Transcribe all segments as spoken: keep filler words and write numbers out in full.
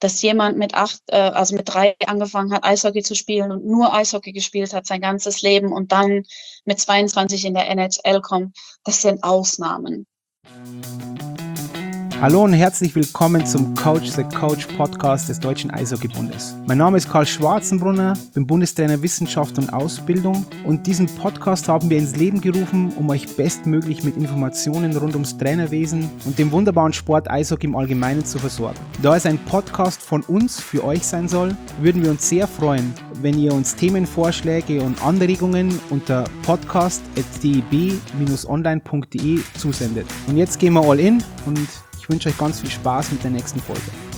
dass jemand mit acht, äh, also mit drei angefangen hat, Eishockey zu spielen und nur Eishockey gespielt hat sein ganzes Leben und dann mit zweiundzwanzig in der N H L kommt, das sind Ausnahmen. Hallo und herzlich willkommen zum Coach the Coach Podcast des Deutschen Eishockeybundes. Mein Name ist Karl Schwarzenbrunner, bin Bundestrainer Wissenschaft und Ausbildung und diesen Podcast haben wir ins Leben gerufen, um euch bestmöglich mit Informationen rund ums Trainerwesen und dem wunderbaren Sport Eishockey im Allgemeinen zu versorgen. Da es ein Podcast von uns für euch sein soll, würden wir uns sehr freuen, wenn ihr uns Themenvorschläge und Anregungen unter podcast at d e b dash online punkt d e zusendet. Und jetzt gehen wir all in und ich wünsche euch ganz viel Spaß mit der nächsten Folge.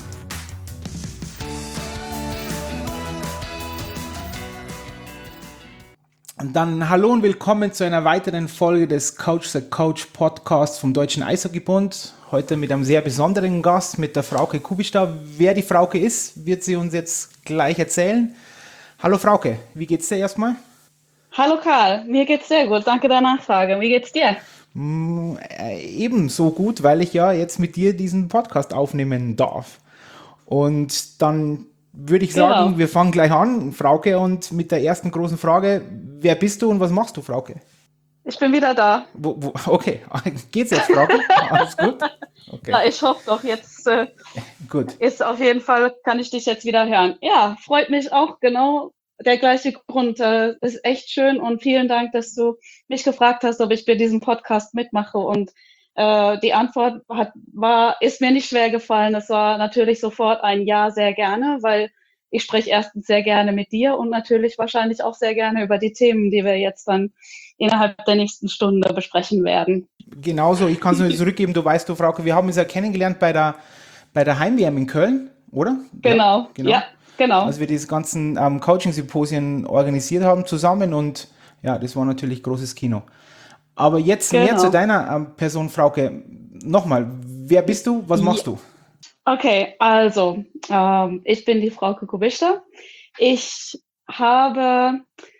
Und dann hallo und willkommen zu einer weiteren Folge des Coach the Coach Podcasts vom Deutschen Eishockeybund. Heute mit einem sehr besonderen Gast, mit der Frauke Kubistar. Wer die Frauke ist, wird sie uns jetzt gleich erzählen. Hallo Frauke, wie geht's dir erstmal? Hallo Karl, mir geht's sehr gut, danke der Nachfrage. Wie geht's dir? Mm, äh, ebenso gut, weil ich ja jetzt mit dir diesen Podcast aufnehmen darf. Und dann würde ich sagen, genau. Wir fangen gleich an, Frauke, und mit der ersten großen Frage: Wer bist du und was machst du, Frauke? Ich bin wieder da. Wo, wo, okay, geht's jetzt, Frauke? Alles gut? Okay. Ja, ich hoffe doch, jetzt äh, gut. Ist auf jeden Fall, kann ich dich jetzt wieder hören. Ja, freut mich auch, genau. Der gleiche Grund, äh, ist echt schön und vielen Dank, dass du mich gefragt hast, ob ich bei diesem Podcast mitmache, und äh, die Antwort hat, war, ist mir nicht schwer gefallen. Es war natürlich sofort ein Ja, sehr gerne, weil ich spreche erstens sehr gerne mit dir und natürlich wahrscheinlich auch sehr gerne über die Themen, die wir jetzt dann innerhalb der nächsten Stunde besprechen werden. Genauso, ich kann es nur zurückgeben, du weißt du, Frauke, wir haben uns ja kennengelernt bei der, bei der Heim-W M in Köln, oder? Genau, ja. Genau. Ja. Genau. Als wir diese ganzen ähm, Coaching-Symposien organisiert haben zusammen, und ja, das war natürlich großes Kino. Aber jetzt genau. Mehr zu deiner ähm, Person, Frauke. Nochmal, wer bist du, was machst ja. du? Okay, also, ähm, ich bin die Frauke Kubistar. Ich habe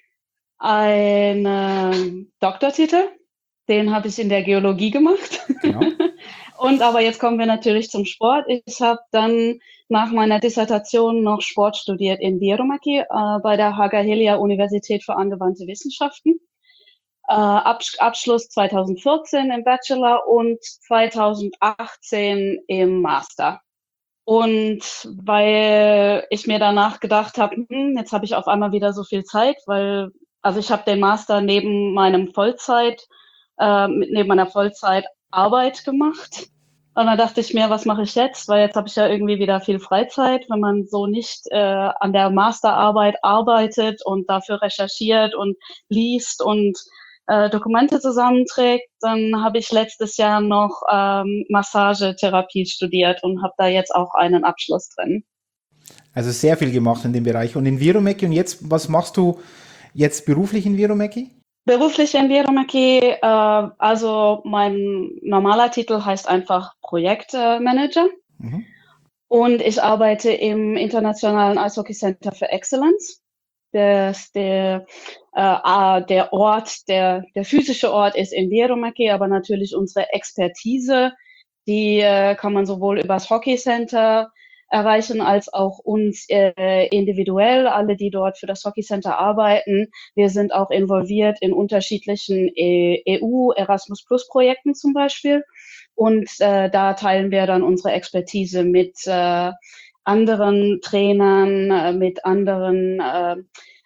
einen Doktortitel, den habe ich in der Geologie gemacht. Genau. Und aber jetzt kommen wir natürlich zum Sport. Ich habe dann nach meiner Dissertation noch Sport studiert in Vierumäki äh, bei der Haaga-Helia Universität für angewandte Wissenschaften. Äh, Abs- Abschluss zwanzig vierzehn im Bachelor und zwanzig achtzehn im Master. Und weil ich mir danach gedacht habe, hm, jetzt habe ich auf einmal wieder so viel Zeit, weil also ich habe den Master neben meinem Vollzeit, äh, neben meiner Vollzeitarbeit gemacht. Und dann dachte ich mir, was mache ich jetzt? Weil jetzt habe ich ja irgendwie wieder viel Freizeit. Wenn man so nicht äh, an der Masterarbeit arbeitet und dafür recherchiert und liest und äh, Dokumente zusammenträgt, dann habe ich letztes Jahr noch ähm, Massagetherapie studiert und habe da jetzt auch einen Abschluss drin. Also sehr viel gemacht in dem Bereich. Und in Vierumäki, und jetzt, was machst du jetzt beruflich in Vierumäki? Beruflich in Vierumäki, äh, also mein normaler Titel heißt einfach Projektmanager. Mhm. Und ich arbeite im Internationalen Eishockey Center for Excellence. Das, der, äh, der Ort, der, der physische Ort ist in Vierumäki, aber natürlich unsere Expertise, die äh, kann man sowohl über das Hockey Center erreichen, als auch uns äh, individuell, alle, die dort für das Hockey Center arbeiten. Wir sind auch involviert in unterschiedlichen äh, E U Erasmus Plus Projekten zum Beispiel. Und äh, da teilen wir dann unsere Expertise mit äh, anderen Trainern, äh, mit anderen äh,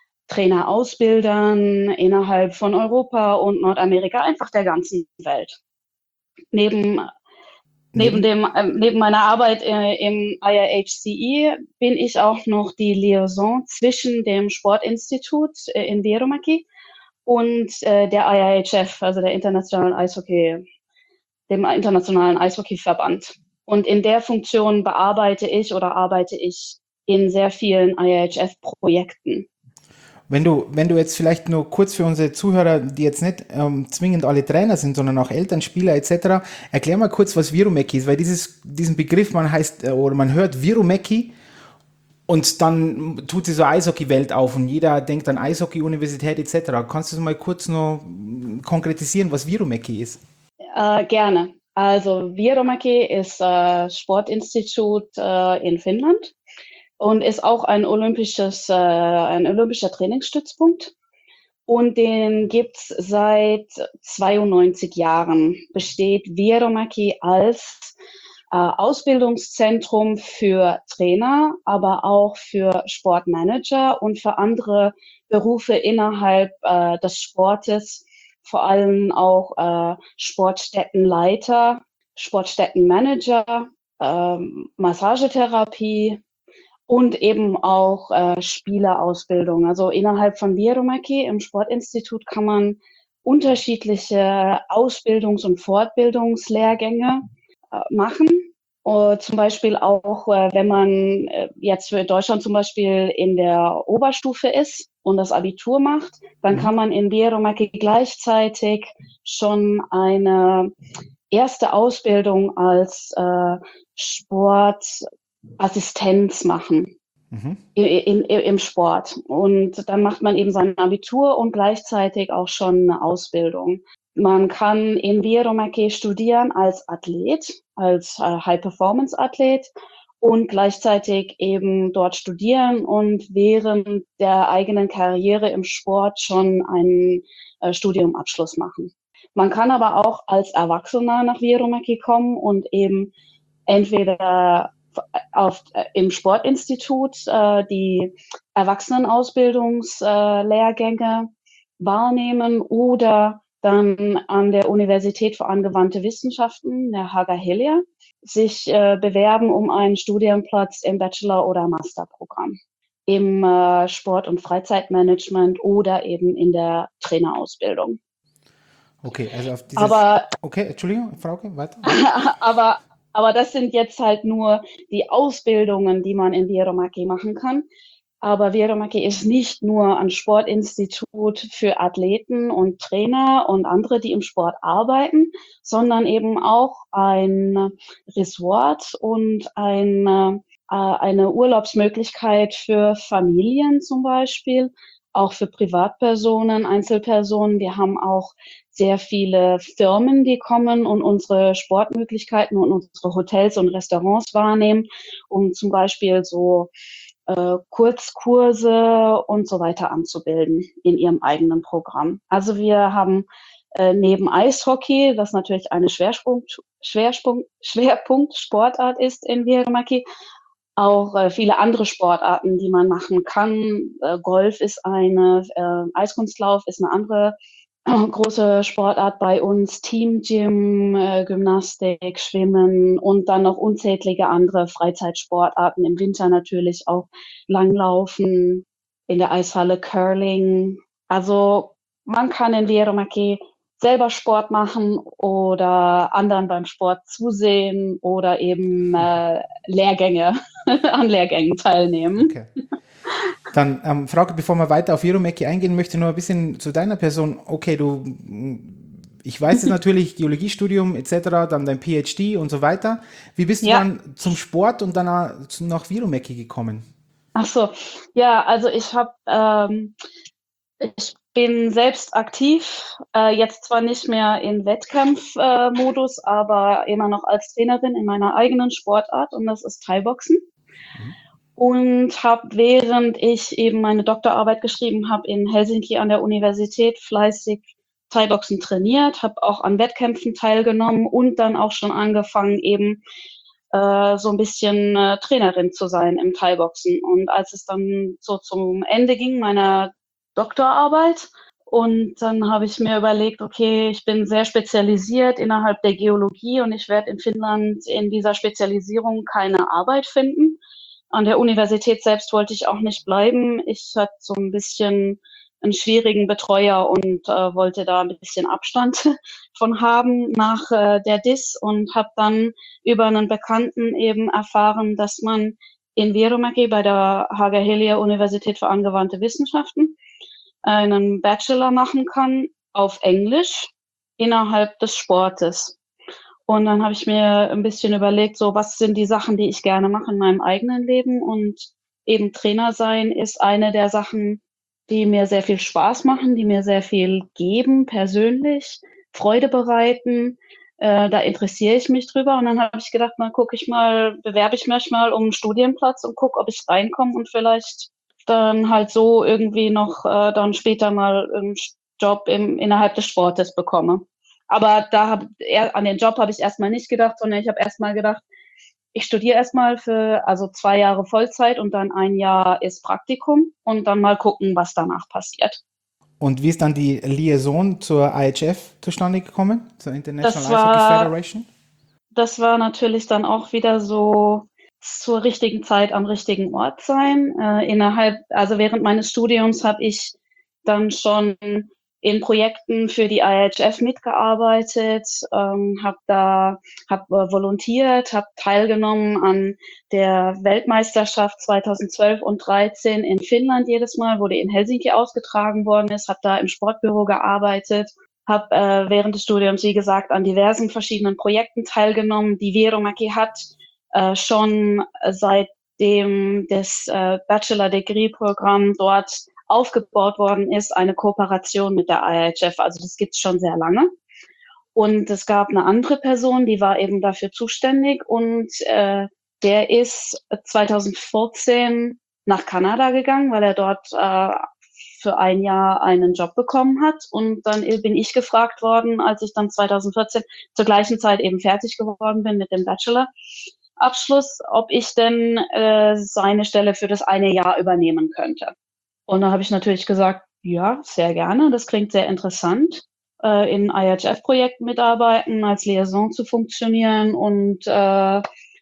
Trainerausbildern innerhalb von Europa und Nordamerika, einfach der ganzen Welt. Neben Neben, dem, äh, neben meiner Arbeit äh, im I I H C E bin ich auch noch die Liaison zwischen dem Sportinstitut äh, in Vierumäki und äh, der I I H F, also der internationalen Eishockey, dem internationalen Eishockeyverband. Und in der Funktion bearbeite ich oder arbeite ich in sehr vielen I I H F-Projekten. Wenn du, wenn du jetzt vielleicht nur kurz für unsere Zuhörer, die jetzt nicht ähm, zwingend alle Trainer sind, sondern auch Eltern, Spieler et cetera, erklär mal kurz, was Vierumäki ist, weil dieses, diesen Begriff, man heißt, oder man hört Vierumäki und dann tut sich so Eishockey-Welt auf und jeder denkt an Eishockey-Universität et cetera. Kannst du mal kurz noch konkretisieren, was Vierumäki ist? Äh, gerne. Also Vierumäki ist äh, Sportinstitut äh, in Finnland und ist auch ein olympisches, äh, ein olympischer Trainingsstützpunkt. Und den gibt's seit zweiundneunzig Jahren. Besteht Vierumäki als äh, Ausbildungszentrum für Trainer, aber auch für Sportmanager und für andere Berufe innerhalb äh, des Sportes, vor allem auch äh, Sportstättenleiter, Sportstättenmanager, ähm, Massagetherapie und eben auch äh, Spielerausbildung. Also innerhalb von Vierumäki im Sportinstitut kann man unterschiedliche Ausbildungs- und Fortbildungslehrgänge äh, machen. Uh, zum Beispiel auch, äh, wenn man äh, jetzt für Deutschland zum Beispiel in der Oberstufe ist und das Abitur macht, dann Mhm. kann man in Vierumäki gleichzeitig schon eine erste Ausbildung als äh, Sportassistenz machen. Mhm. In, in, im Sport. Und dann macht man eben sein Abitur und gleichzeitig auch schon eine Ausbildung. Man kann in Vierumäki studieren als Athlet, als äh, High-Performance-Athlet und gleichzeitig eben dort studieren und während der eigenen Karriere im Sport schon einen äh, Studiumabschluss machen. Man kann aber auch als Erwachsener nach Vierumäki kommen und eben entweder auf, äh, im Sportinstitut äh, die Erwachsenenausbildungslehrgänge äh, wahrnehmen oder dann an der Universität für angewandte Wissenschaften, der Haga Helia, sich äh, bewerben um einen Studienplatz im Bachelor- oder Masterprogramm im äh, Sport- und Freizeitmanagement oder eben in der Trainerausbildung. Okay, also auf dieses. Aber Okay, Entschuldigung, Frauke, weiter. aber, aber das sind jetzt halt nur die Ausbildungen, die man in Vierumäki machen kann. Aber Vierumäki ist nicht nur ein Sportinstitut für Athleten und Trainer und andere, die im Sport arbeiten, sondern eben auch ein Resort und eine, äh, eine Urlaubsmöglichkeit für Familien zum Beispiel, auch für Privatpersonen, Einzelpersonen. Wir haben auch sehr viele Firmen, die kommen und unsere Sportmöglichkeiten und unsere Hotels und Restaurants wahrnehmen, um zum Beispiel so äh, Kurzkurse und so weiter anzubilden in ihrem eigenen Programm. Also wir haben äh, neben Eishockey, das natürlich eine Schwerpunkt, Schwerpunkt, Schwerpunktsportart ist in Vierumäki, auch äh, viele andere Sportarten, die man machen kann. Äh, Golf ist eine, äh, Eiskunstlauf ist eine andere große Sportart bei uns, Teamgym, äh, Gymnastik, Schwimmen und dann noch unzählige andere Freizeitsportarten. Im Winter natürlich auch Langlaufen, in der Eishalle Curling. Also man kann in Vierumäki selber Sport machen oder anderen beim Sport zusehen oder eben äh, Lehrgänge an Lehrgängen teilnehmen. Okay. Dann, ähm, Frauke, bevor wir weiter auf Vierumäki eingehen, möchte ich noch ein bisschen zu deiner Person. Okay, du, ich weiß es natürlich, Geologiestudium et cetera, dann dein P H D und so weiter. Wie bist du Ja. dann zum Sport und dann nach Vierumäki gekommen? Ach so, ja, also ich habe, ähm, ich bin selbst aktiv, äh, jetzt zwar nicht mehr in Wettkampfmodus, äh, aber immer noch als Trainerin in meiner eigenen Sportart und das ist Thai-Boxen. Mhm. Und habe, während ich eben meine Doktorarbeit geschrieben habe, in Helsinki an der Universität fleißig Thai-Boxen trainiert, habe auch an Wettkämpfen teilgenommen und dann auch schon angefangen, eben äh, so ein bisschen äh, Trainerin zu sein im Thai-Boxen. Und als es dann so zum Ende ging meiner Doktorarbeit, und dann habe ich mir überlegt, okay, ich bin sehr spezialisiert innerhalb der Geologie und ich werde in Finnland in dieser Spezialisierung keine Arbeit finden. An der Universität selbst wollte ich auch nicht bleiben. Ich hatte so ein bisschen einen schwierigen Betreuer und äh, wollte da ein bisschen Abstand von haben nach äh, der D I S und habe dann über einen Bekannten eben erfahren, dass man in Vierumäki bei der Haga Helia Universität für angewandte Wissenschaften einen Bachelor machen kann auf Englisch innerhalb des Sportes. Und dann habe ich mir ein bisschen überlegt, so was sind die Sachen, die ich gerne mache in meinem eigenen Leben, und eben Trainer sein ist eine der Sachen, die mir sehr viel Spaß machen, die mir sehr viel geben, persönlich, Freude bereiten, Äh, da interessiere ich mich drüber und dann habe ich gedacht, na gucke ich mal, bewerbe ich mich mal um 'n Studienplatz und gucke, ob ich reinkomme und vielleicht dann halt so irgendwie noch äh, dann später mal 'n Job im innerhalb des Sportes bekomme. Aber da habe eher an den Job habe ich erst mal nicht gedacht, sondern ich habe erst mal gedacht, ich studiere erst mal für also zwei Jahre Vollzeit und dann ein Jahr ist Praktikum und dann mal gucken, was danach passiert. Und wie ist dann die Liaison zur I H F zustande gekommen, zur Das International Ice Hockey war Federation? das war natürlich dann auch wieder so zur richtigen Zeit am richtigen Ort sein. Äh, innerhalb also während meines Studiums habe ich dann schon in Projekten für die I H F mitgearbeitet, ähm, habe da habe äh, volontiert, habe teilgenommen an der Weltmeisterschaft zweitausendzwölf und dreizehn in Finnland jedes Mal, wo die in Helsinki ausgetragen worden ist, habe da im Sportbüro gearbeitet, habe äh, während des Studiums, wie gesagt, an diversen verschiedenen Projekten teilgenommen. Die Vierumäki hat äh, schon seitdem das äh, Bachelor-Degree-Programm dort aufgebaut worden ist, eine Kooperation mit der I H F. Also das gibt's schon sehr lange. Und es gab eine andere Person, die war eben dafür zuständig und äh, der ist zweitausendvierzehn nach Kanada gegangen, weil er dort äh, für ein Jahr einen Job bekommen hat. Und dann bin ich gefragt worden, als ich dann zweitausendvierzehn zur gleichen Zeit eben fertig geworden bin mit dem Bachelor-Abschluss, ob ich denn äh, seine Stelle für das eine Jahr übernehmen könnte. Und da habe ich natürlich gesagt, ja, sehr gerne, das klingt sehr interessant, äh, in I H F-Projekten mitarbeiten, als Liaison zu funktionieren und äh,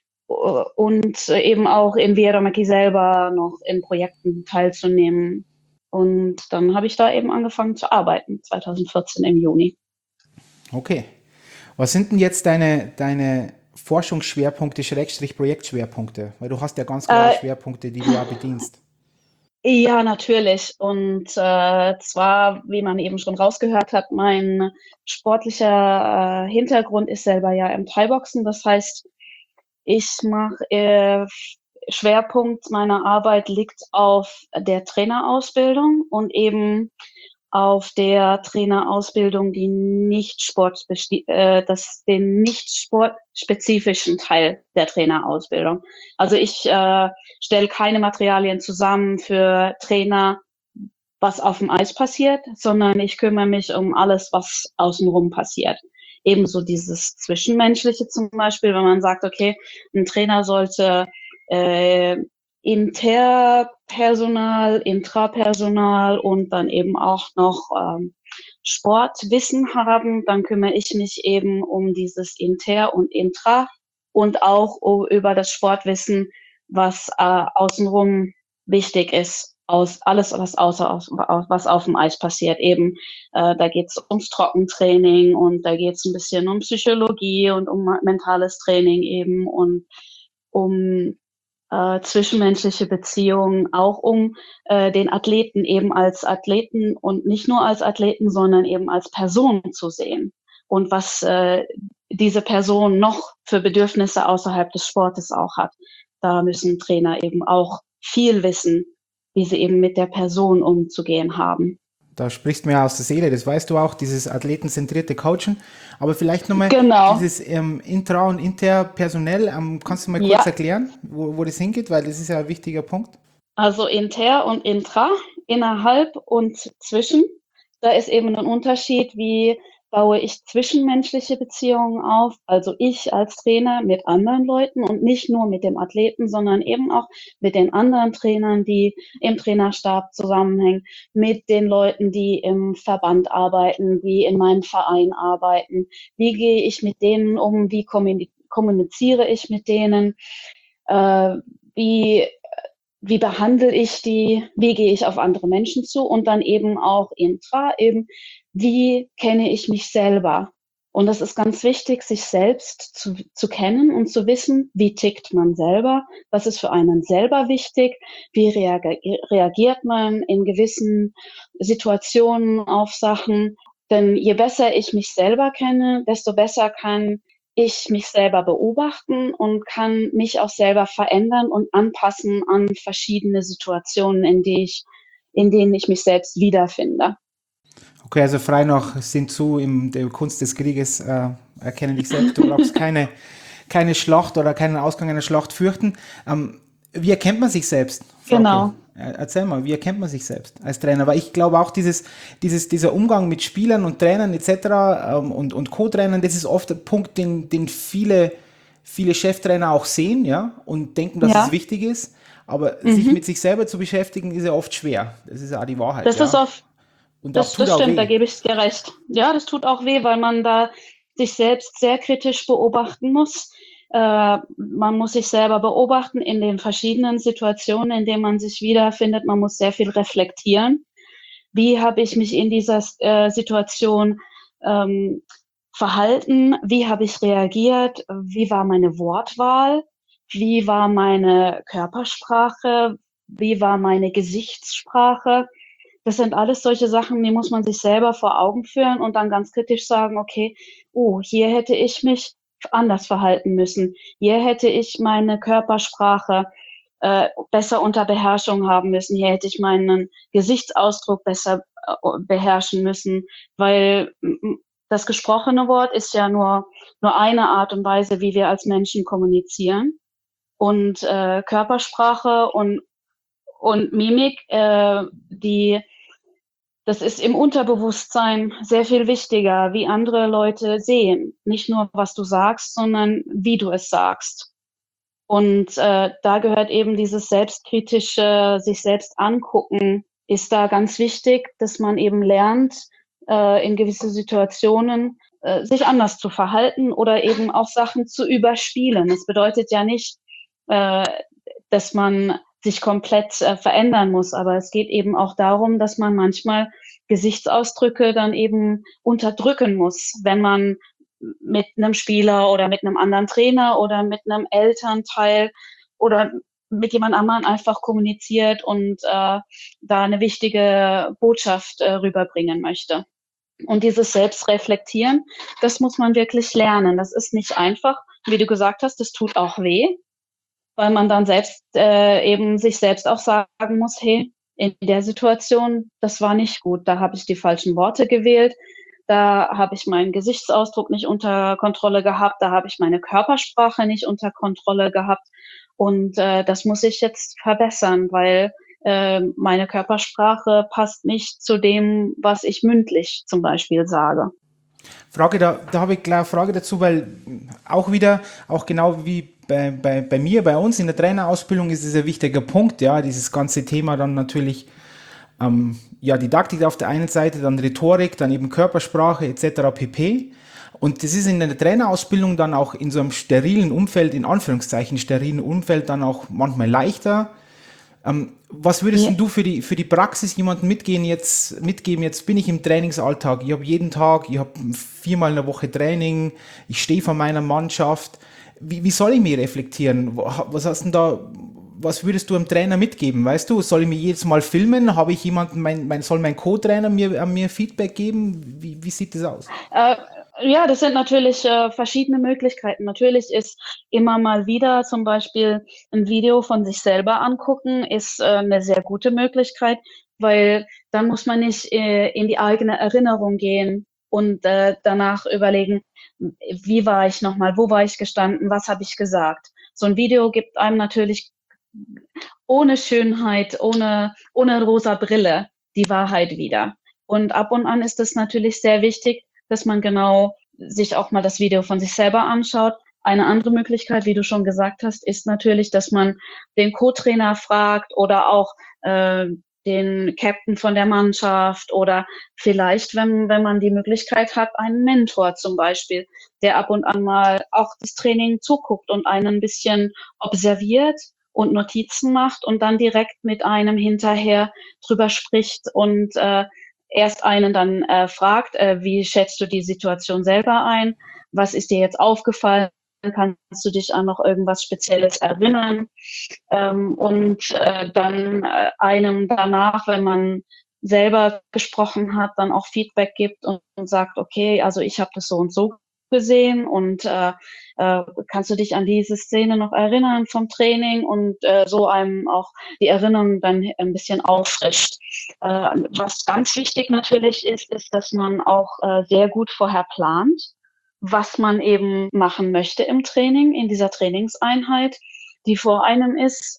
und eben auch in Vierumäki selber noch in Projekten teilzunehmen. Und dann habe ich da eben angefangen zu arbeiten, zweitausendvierzehn im Juni. Okay. Was sind denn jetzt deine, deine Forschungsschwerpunkte, Schrägstrich Projektschwerpunkte? Weil du hast ja ganz klare Äh, Schwerpunkte, die du auch bedienst. Ja, natürlich. Und äh, zwar, wie man eben schon rausgehört hat, mein sportlicher äh, Hintergrund ist selber ja im Thai-Boxen. Das heißt, ich mache äh, Schwerpunkt meiner Arbeit liegt auf der Trainerausbildung und eben auf der Trainerausbildung, die nicht sportbesti äh, das den nicht sportspezifischen Teil der Trainerausbildung. Also ich äh, stelle keine Materialien zusammen für Trainer, was auf dem Eis passiert, sondern ich kümmere mich um alles, was außenrum passiert. Ebenso dieses Zwischenmenschliche zum Beispiel, wenn man sagt, okay, ein Trainer sollte äh, Interpersonal, Intrapersonal und dann eben auch noch ähm, Sportwissen haben, dann kümmere ich mich eben um dieses Inter und Intra und auch um, über das Sportwissen, was äh, außenrum wichtig ist. Aus alles, was außer aus, was auf dem Eis passiert. Eben, äh, da geht es ums Trockentraining und da geht es ein bisschen um Psychologie und um mentales Training eben und um äh, zwischenmenschliche Beziehungen, auch um äh, den Athleten eben als Athleten und nicht nur als Athleten, sondern eben als Person zu sehen und was äh, diese Person noch für Bedürfnisse außerhalb des Sportes auch hat. Da müssen Trainer eben auch viel wissen, wie sie eben mit der Person umzugehen haben. Da sprichst du mir aus der Seele, das weißt du auch, dieses athletenzentrierte Coachen. Aber vielleicht nochmal Genau. dieses ähm, Intra- und Interpersonell, ähm, kannst du mal kurz Ja. erklären, wo, wo das hingeht, weil das ist ja ein wichtiger Punkt. Also inter und intra, innerhalb und zwischen. Da ist eben ein Unterschied, wie baue ich zwischenmenschliche Beziehungen auf, also ich als Trainer mit anderen Leuten und nicht nur mit dem Athleten, sondern eben auch mit den anderen Trainern, die im Trainerstab zusammenhängen, mit den Leuten, die im Verband arbeiten, die in meinem Verein arbeiten. Wie gehe ich mit denen um? Wie kommuniziere ich mit denen? Äh, wie wie behandle ich die, wie gehe ich auf andere Menschen zu und dann eben auch intra, eben wie kenne ich mich selber. Und das ist ganz wichtig, sich selbst zu, zu kennen und zu wissen, wie tickt man selber, was ist für einen selber wichtig, wie reagi- reagiert man in gewissen Situationen auf Sachen. Denn je besser ich mich selber kenne, desto besser kann ich mich selber beobachten und kann mich auch selber verändern und anpassen an verschiedene Situationen, in die ich, in denen ich mich selbst wiederfinde. Okay, also frei nach Sun Tzu in der Kunst des Krieges, äh, erkenne dich selbst, du brauchst keine, keine Schlacht oder keinen Ausgang einer Schlacht fürchten. Ähm, wie erkennt man sich selbst? Frauke? Genau. Erzähl mal, wie erkennt man sich selbst als Trainer? Weil ich glaube auch, dieses, dieses, dieser Umgang mit Spielern und Trainern et cetera ähm, und, und Co-Trainern, das ist oft der Punkt, den, den viele, viele Cheftrainer auch sehen, ja, und denken, dass es Ja. wichtig ist. Aber sich Mhm. mit sich selber zu beschäftigen, ist ja oft schwer. Das ist ja auch die Wahrheit, Das ist ja. oft, Und das das, tut das auch stimmt, da weh. gebe ich dir recht. Ja, das tut auch weh, weil man da sich selbst sehr kritisch beobachten muss. Äh, man muss sich selber beobachten in den verschiedenen Situationen, in denen man sich wiederfindet. Man muss sehr viel reflektieren. Wie habe ich mich in dieser äh, Situation ähm, verhalten? Wie habe ich reagiert? Wie war meine Wortwahl? Wie war meine Körpersprache? Wie war meine Gesichtssprache? Das sind alles solche Sachen, die muss man sich selber vor Augen führen und dann ganz kritisch sagen, okay, oh, hier hätte ich mich anders verhalten müssen. Hier hätte ich meine Körpersprache äh, besser unter Beherrschung haben müssen. Hier hätte ich meinen Gesichtsausdruck besser äh, beherrschen müssen, weil das gesprochene Wort ist ja nur, nur eine Art und Weise, wie wir als Menschen kommunizieren. Und äh, Körpersprache und, und Mimik, äh, die das ist im Unterbewusstsein sehr viel wichtiger, wie andere Leute sehen. Nicht nur, was du sagst, sondern wie du es sagst. Und äh, da gehört eben dieses selbstkritische, sich selbst angucken, ist da ganz wichtig, dass man eben lernt, äh, in gewisse Situationen äh, sich anders zu verhalten oder eben auch Sachen zu überspielen. Das bedeutet ja nicht, äh, dass man sich komplett äh, verändern muss, aber es geht eben auch darum, dass man manchmal Gesichtsausdrücke dann eben unterdrücken muss, wenn man mit einem Spieler oder mit einem anderen Trainer oder mit einem Elternteil oder mit jemand anderem einfach kommuniziert und äh, da eine wichtige Botschaft äh, rüberbringen möchte. Und dieses Selbstreflektieren, das muss man wirklich lernen. Das ist nicht einfach. Wie du gesagt hast, das tut auch weh, weil man dann selbst äh, eben sich selbst auch sagen muss, hey, in der Situation, das war nicht gut, da habe ich die falschen Worte gewählt, da habe ich meinen Gesichtsausdruck nicht unter Kontrolle gehabt, da habe ich meine Körpersprache nicht unter Kontrolle gehabt und äh, das muss ich jetzt verbessern, weil äh, meine Körpersprache passt nicht zu dem, was ich mündlich zum Beispiel sage. Frage, da, da habe ich gleich eine Frage dazu, weil auch wieder, auch genau wie bei, bei, bei mir, bei uns in der Trainerausbildung ist es ein wichtiger Punkt, ja, dieses ganze Thema dann natürlich, ähm, ja, Didaktik auf der einen Seite, dann Rhetorik, dann eben Körpersprache et cetera pp. Und das ist in der Trainerausbildung dann auch in so einem sterilen Umfeld, in Anführungszeichen sterilen Umfeld, dann auch manchmal leichter. Ähm, was würdest Ja. du für die, für die Praxis jemandem mitgehen jetzt, mitgeben? Jetzt bin ich im Trainingsalltag. Ich habe jeden Tag, ich habe viermal in der Woche Training. Ich stehe vor meiner Mannschaft. Wie, wie soll ich mich reflektieren? Was hast denn da, was würdest du einem Trainer mitgeben? Weißt du, soll ich mich jedes Mal filmen? Habe ich jemanden, mein, mein, soll mein Co-Trainer mir, mir Feedback geben? Wie, wie sieht das aus? Äh, ja, das sind natürlich äh, verschiedene Möglichkeiten. Natürlich ist immer mal wieder zum Beispiel ein Video von sich selber angucken, ist äh, eine sehr gute Möglichkeit, weil dann muss man nicht äh, in die eigene Erinnerung gehen und äh, danach überlegen, wie war ich nochmal, wo war ich gestanden, was habe ich gesagt. So ein Video gibt einem natürlich ohne Schönheit, ohne, ohne rosa Brille die Wahrheit wieder. Und ab und an ist es natürlich sehr wichtig, dass man genau sich auch mal das Video von sich selber anschaut. Eine andere Möglichkeit, wie du schon gesagt hast, ist natürlich, dass man den Co-Trainer fragt oder auch äh, den Captain von der Mannschaft oder vielleicht, wenn, wenn man die Möglichkeit hat, einen Mentor zum Beispiel, der ab und an mal auch das Training zuguckt und einen ein bisschen observiert und Notizen macht und dann direkt mit einem hinterher drüber spricht und äh, erst einen dann äh, fragt, äh, wie schätzt du die Situation selber ein? Was ist dir jetzt aufgefallen? Kannst du dich an noch irgendwas Spezielles erinnern? Ähm, und äh, dann äh, einem danach, wenn man selber gesprochen hat, dann auch Feedback gibt und, und sagt, okay, also ich habe das so und so gesehen und äh, äh, kannst du dich an diese Szene noch erinnern vom Training und äh, so einem auch die Erinnerung dann ein bisschen auffrischt. Äh, was ganz wichtig natürlich ist, ist, dass man auch äh, sehr gut vorher plant, was man eben machen möchte im Training, in dieser Trainingseinheit, die vor einem ist,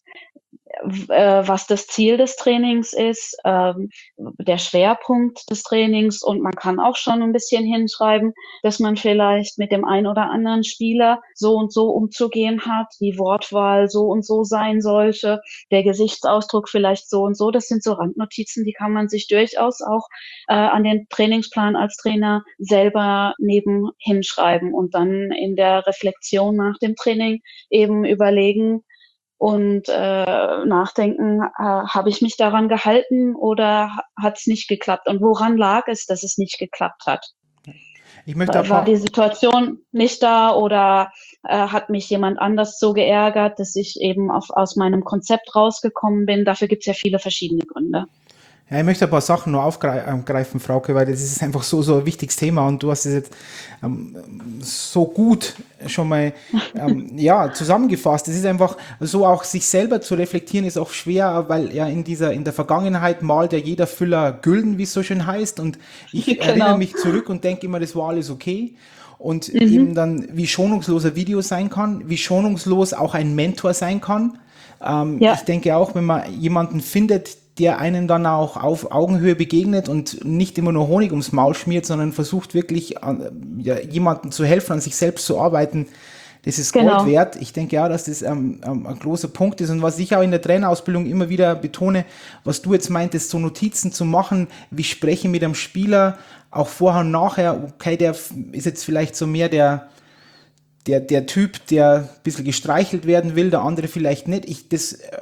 äh, was das Ziel des Trainings ist, ähm, der Schwerpunkt des Trainings, und man kann auch schon ein bisschen hinschreiben, dass man vielleicht mit dem einen oder anderen Spieler so und so umzugehen hat, die Wortwahl so und so sein sollte, der Gesichtsausdruck vielleicht so und so. Das sind so Randnotizen, die kann man sich durchaus auch äh, an den Trainingsplan als Trainer selber neben hinschreiben und dann in der Reflexion nach dem Training eben überlegen, und äh, nachdenken, äh, habe ich mich daran gehalten oder hat es nicht geklappt? Und woran lag es, dass es nicht geklappt hat? Ich möchte War, war die Situation nicht da oder äh, hat mich jemand anders so geärgert, dass ich eben auf, aus meinem Konzept rausgekommen bin? Dafür gibt es ja viele verschiedene Gründe. Ja, ich möchte ein paar Sachen nur aufgreifen, Frauke, weil das ist einfach so, so ein wichtiges Thema und du hast es jetzt ähm, so gut schon mal ähm, ja, zusammengefasst. Es ist einfach so, auch sich selber zu reflektieren ist auch schwer, weil ja in dieser, in der Vergangenheit malt ja jeder Füller Gülden, wie es so schön heißt, und ich genau. erinnere mich zurück und denke immer, das war alles okay. Und mhm. eben dann, wie schonungslos ein Video sein kann, wie schonungslos auch ein Mentor sein kann. Ähm, ja. Ich denke auch, wenn man jemanden findet, der einem dann auch auf Augenhöhe begegnet und nicht immer nur Honig ums Maul schmiert, sondern versucht wirklich an, ja, jemandem zu helfen, an sich selbst zu arbeiten, das ist genau. Gold wert. Ich denke ja, dass das ähm, ähm, ein großer Punkt ist, und was ich auch in der Trainerausbildung immer wieder betone, was du jetzt meintest, so Notizen zu machen, wie spreche ich mit einem Spieler, auch vorher und nachher, okay, der ist jetzt vielleicht so mehr der der, der Typ, der ein bisschen gestreichelt werden will, der andere vielleicht nicht. Ich, das äh,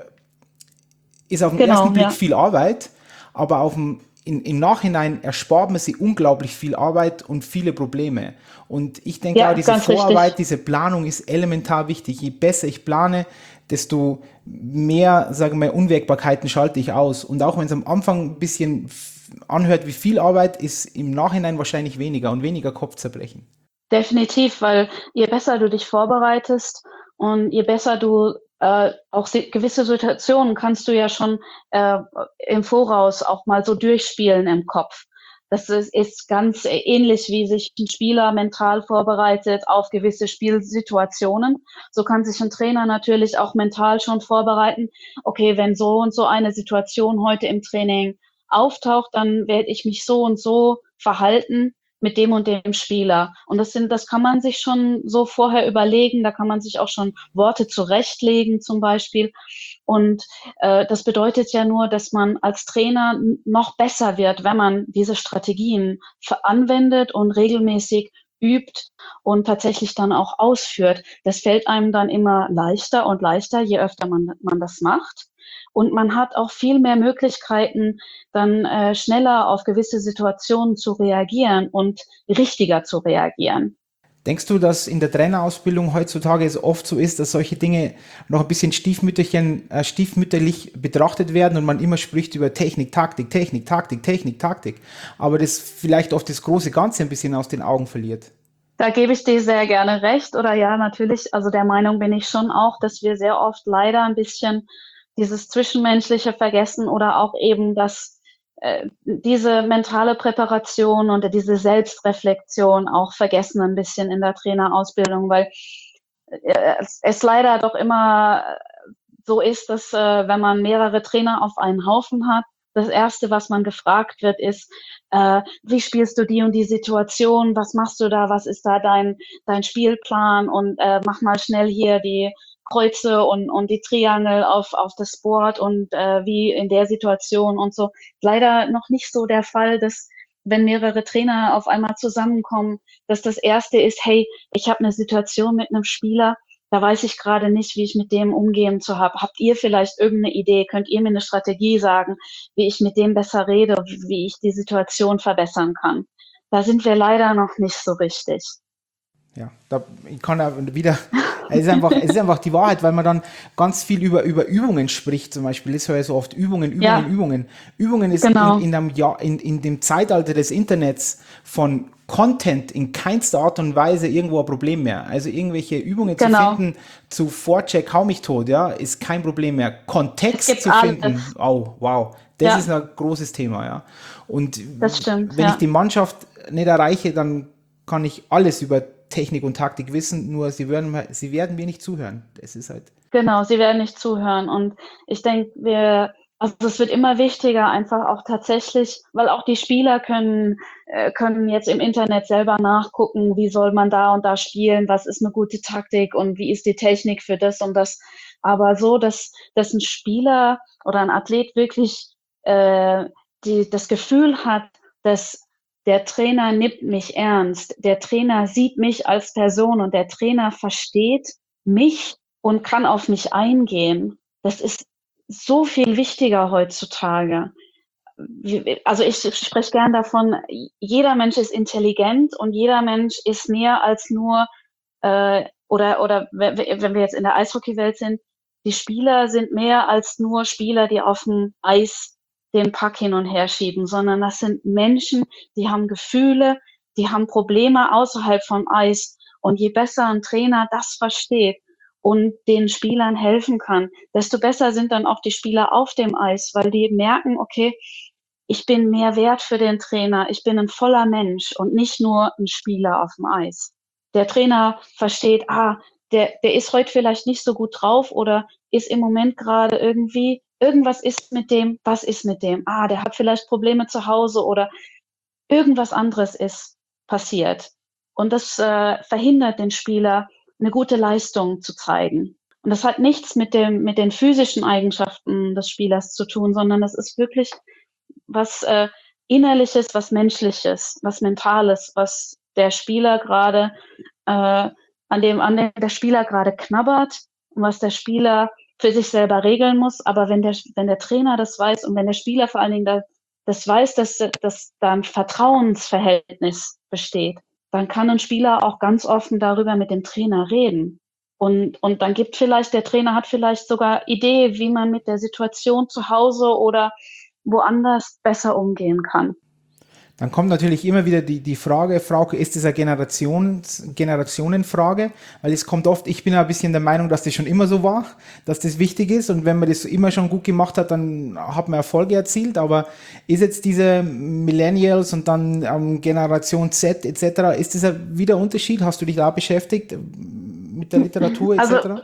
ist auf den genau, ersten Blick ja. viel Arbeit, aber auf dem, in, im Nachhinein erspart man sich unglaublich viel Arbeit und viele Probleme. Und ich denke ja, auch, diese Vorarbeit, richtig. diese Planung ist elementar wichtig. Je besser ich plane, desto mehr, sagen wir, Unwägbarkeiten schalte ich aus. Und auch wenn es am Anfang ein bisschen anhört wie viel Arbeit, ist im Nachhinein wahrscheinlich weniger und weniger Kopfzerbrechen. Definitiv, weil je besser du dich vorbereitest und je besser du äh, auch gewisse Situationen kannst du ja schon äh, im Voraus auch mal so durchspielen im Kopf. Das ist, ist ganz ähnlich, wie sich ein Spieler mental vorbereitet auf gewisse Spielsituationen. So kann sich ein Trainer natürlich auch mental schon vorbereiten. Okay, wenn so und so eine Situation heute im Training auftaucht, dann werde ich mich so und so verhalten mit dem und dem Spieler. Und das sind, das kann man sich schon so vorher überlegen. Da kann man sich auch schon Worte zurechtlegen zum Beispiel. Und äh, das bedeutet ja nur, dass man als Trainer noch besser wird, wenn man diese Strategien anwendet und regelmäßig übt und tatsächlich dann auch ausführt. Das fällt einem dann immer leichter und leichter, je öfter man, man das macht. Und man hat auch viel mehr Möglichkeiten, dann äh, schneller auf gewisse Situationen zu reagieren und richtiger zu reagieren. Denkst du, dass in der Trainerausbildung heutzutage es oft so ist, dass solche Dinge noch ein bisschen stiefmütterchen, äh, stiefmütterlich betrachtet werden und man immer spricht über Technik, Taktik, Technik, Taktik, Technik, Taktik, aber das vielleicht oft das große Ganze ein bisschen aus den Augen verliert? Da gebe ich dir sehr gerne recht. Oder ja, natürlich, also der Meinung bin ich schon auch, dass wir sehr oft leider ein bisschen dieses Zwischenmenschliche vergessen oder auch eben das, äh, diese mentale Präparation und diese Selbstreflexion auch vergessen ein bisschen in der Trainerausbildung, weil äh, es, es leider doch immer so ist, dass äh, wenn man mehrere Trainer auf einen Haufen hat, das Erste, was man gefragt wird, ist, äh, wie spielst du die und die Situation, was machst du da, was ist da dein, dein Spielplan, und äh, mach mal schnell hier die Kreuze und, und die Triangel auf, auf das Board und äh, wie in der Situation und so. Leider noch nicht so der Fall, dass wenn mehrere Trainer auf einmal zusammenkommen, dass das Erste ist, hey, ich habe eine Situation mit einem Spieler, da weiß ich gerade nicht, wie ich mit dem umgehen zu habe. Habt ihr vielleicht irgendeine Idee? Könnt ihr mir eine Strategie sagen, wie ich mit dem besser rede, wie ich die Situation verbessern kann? Da sind wir leider noch nicht so richtig. Ja, da, ich kann ja wieder, es ist, einfach, es ist einfach die Wahrheit, weil man dann ganz viel über, über Übungen spricht, zum Beispiel. Ich höre so oft Übungen, Übungen, ja. Übungen. Übungen ist genau. in, in, einem Jahr, in, in dem Zeitalter des Internets von Content in keinster Art und Weise irgendwo ein Problem mehr. Also irgendwelche Übungen genau. zu finden zu Vorcheck, hau mich tot, ja, ist kein Problem mehr. Kontext zu finden, alles. oh, wow, das ja. ist ein großes Thema, ja. Und das stimmt, wenn ja. ich die Mannschaft nicht erreiche, dann kann ich alles über Technik und Taktik wissen, nur sie werden, sie werden mir nicht zuhören. Das ist halt. Genau, sie werden nicht zuhören. Und ich denke, wir, also es wird immer wichtiger, einfach auch tatsächlich, weil auch die Spieler können, äh, können jetzt im Internet selber nachgucken, wie soll man da und da spielen, was ist eine gute Taktik und wie ist die Technik für das und das. Aber so, dass, dass ein Spieler oder ein Athlet wirklich äh, die, das Gefühl hat, dass der Trainer nimmt mich ernst, der Trainer sieht mich als Person und der Trainer versteht mich und kann auf mich eingehen. Das ist so viel wichtiger heutzutage. Also ich spreche gern davon, jeder Mensch ist intelligent und jeder Mensch ist mehr als nur, äh, oder, oder wenn wir jetzt in der Eishockeywelt sind, die Spieler sind mehr als nur Spieler, die auf dem Eis den Puck hin und her schieben, sondern das sind Menschen, die haben Gefühle, die haben Probleme außerhalb vom Eis. Und je besser ein Trainer das versteht und den Spielern helfen kann, desto besser sind dann auch die Spieler auf dem Eis, weil die merken, okay, ich bin mehr wert für den Trainer, ich bin ein voller Mensch und nicht nur ein Spieler auf dem Eis. Der Trainer versteht, ah, der, der ist heute vielleicht nicht so gut drauf oder ist im Moment gerade irgendwie, irgendwas ist mit dem, was ist mit dem? Ah, der hat vielleicht Probleme zu Hause oder irgendwas anderes ist passiert. Und das äh, verhindert den Spieler, eine gute Leistung zu zeigen. Und das hat nichts mit dem, mit den physischen Eigenschaften des Spielers zu tun, sondern das ist wirklich was äh, Innerliches, was Menschliches, was Mentales, was der Spieler gerade, äh, an dem, an dem der Spieler gerade knabbert und was der Spieler für sich selber regeln muss. Aber wenn der, wenn der Trainer das weiß und wenn der Spieler vor allen Dingen da, das weiß, dass, dass da ein Vertrauensverhältnis besteht, dann kann ein Spieler auch ganz offen darüber mit dem Trainer reden. Und, und dann gibt vielleicht, der Trainer hat vielleicht sogar Idee, wie man mit der Situation zu Hause oder woanders besser umgehen kann. Dann kommt natürlich immer wieder die, die Frage, Frauke, ist das eine Generations, Generationenfrage? Weil es kommt oft, ich bin ja ein bisschen der Meinung, dass das schon immer so war, dass das wichtig ist und wenn man das immer schon gut gemacht hat, dann hat man Erfolge erzielt, aber ist jetzt diese Millennials und dann ähm, Generation Z et cetera, ist das ein wieder Unterschied? Hast du dich da beschäftigt mit der Literatur et cetera?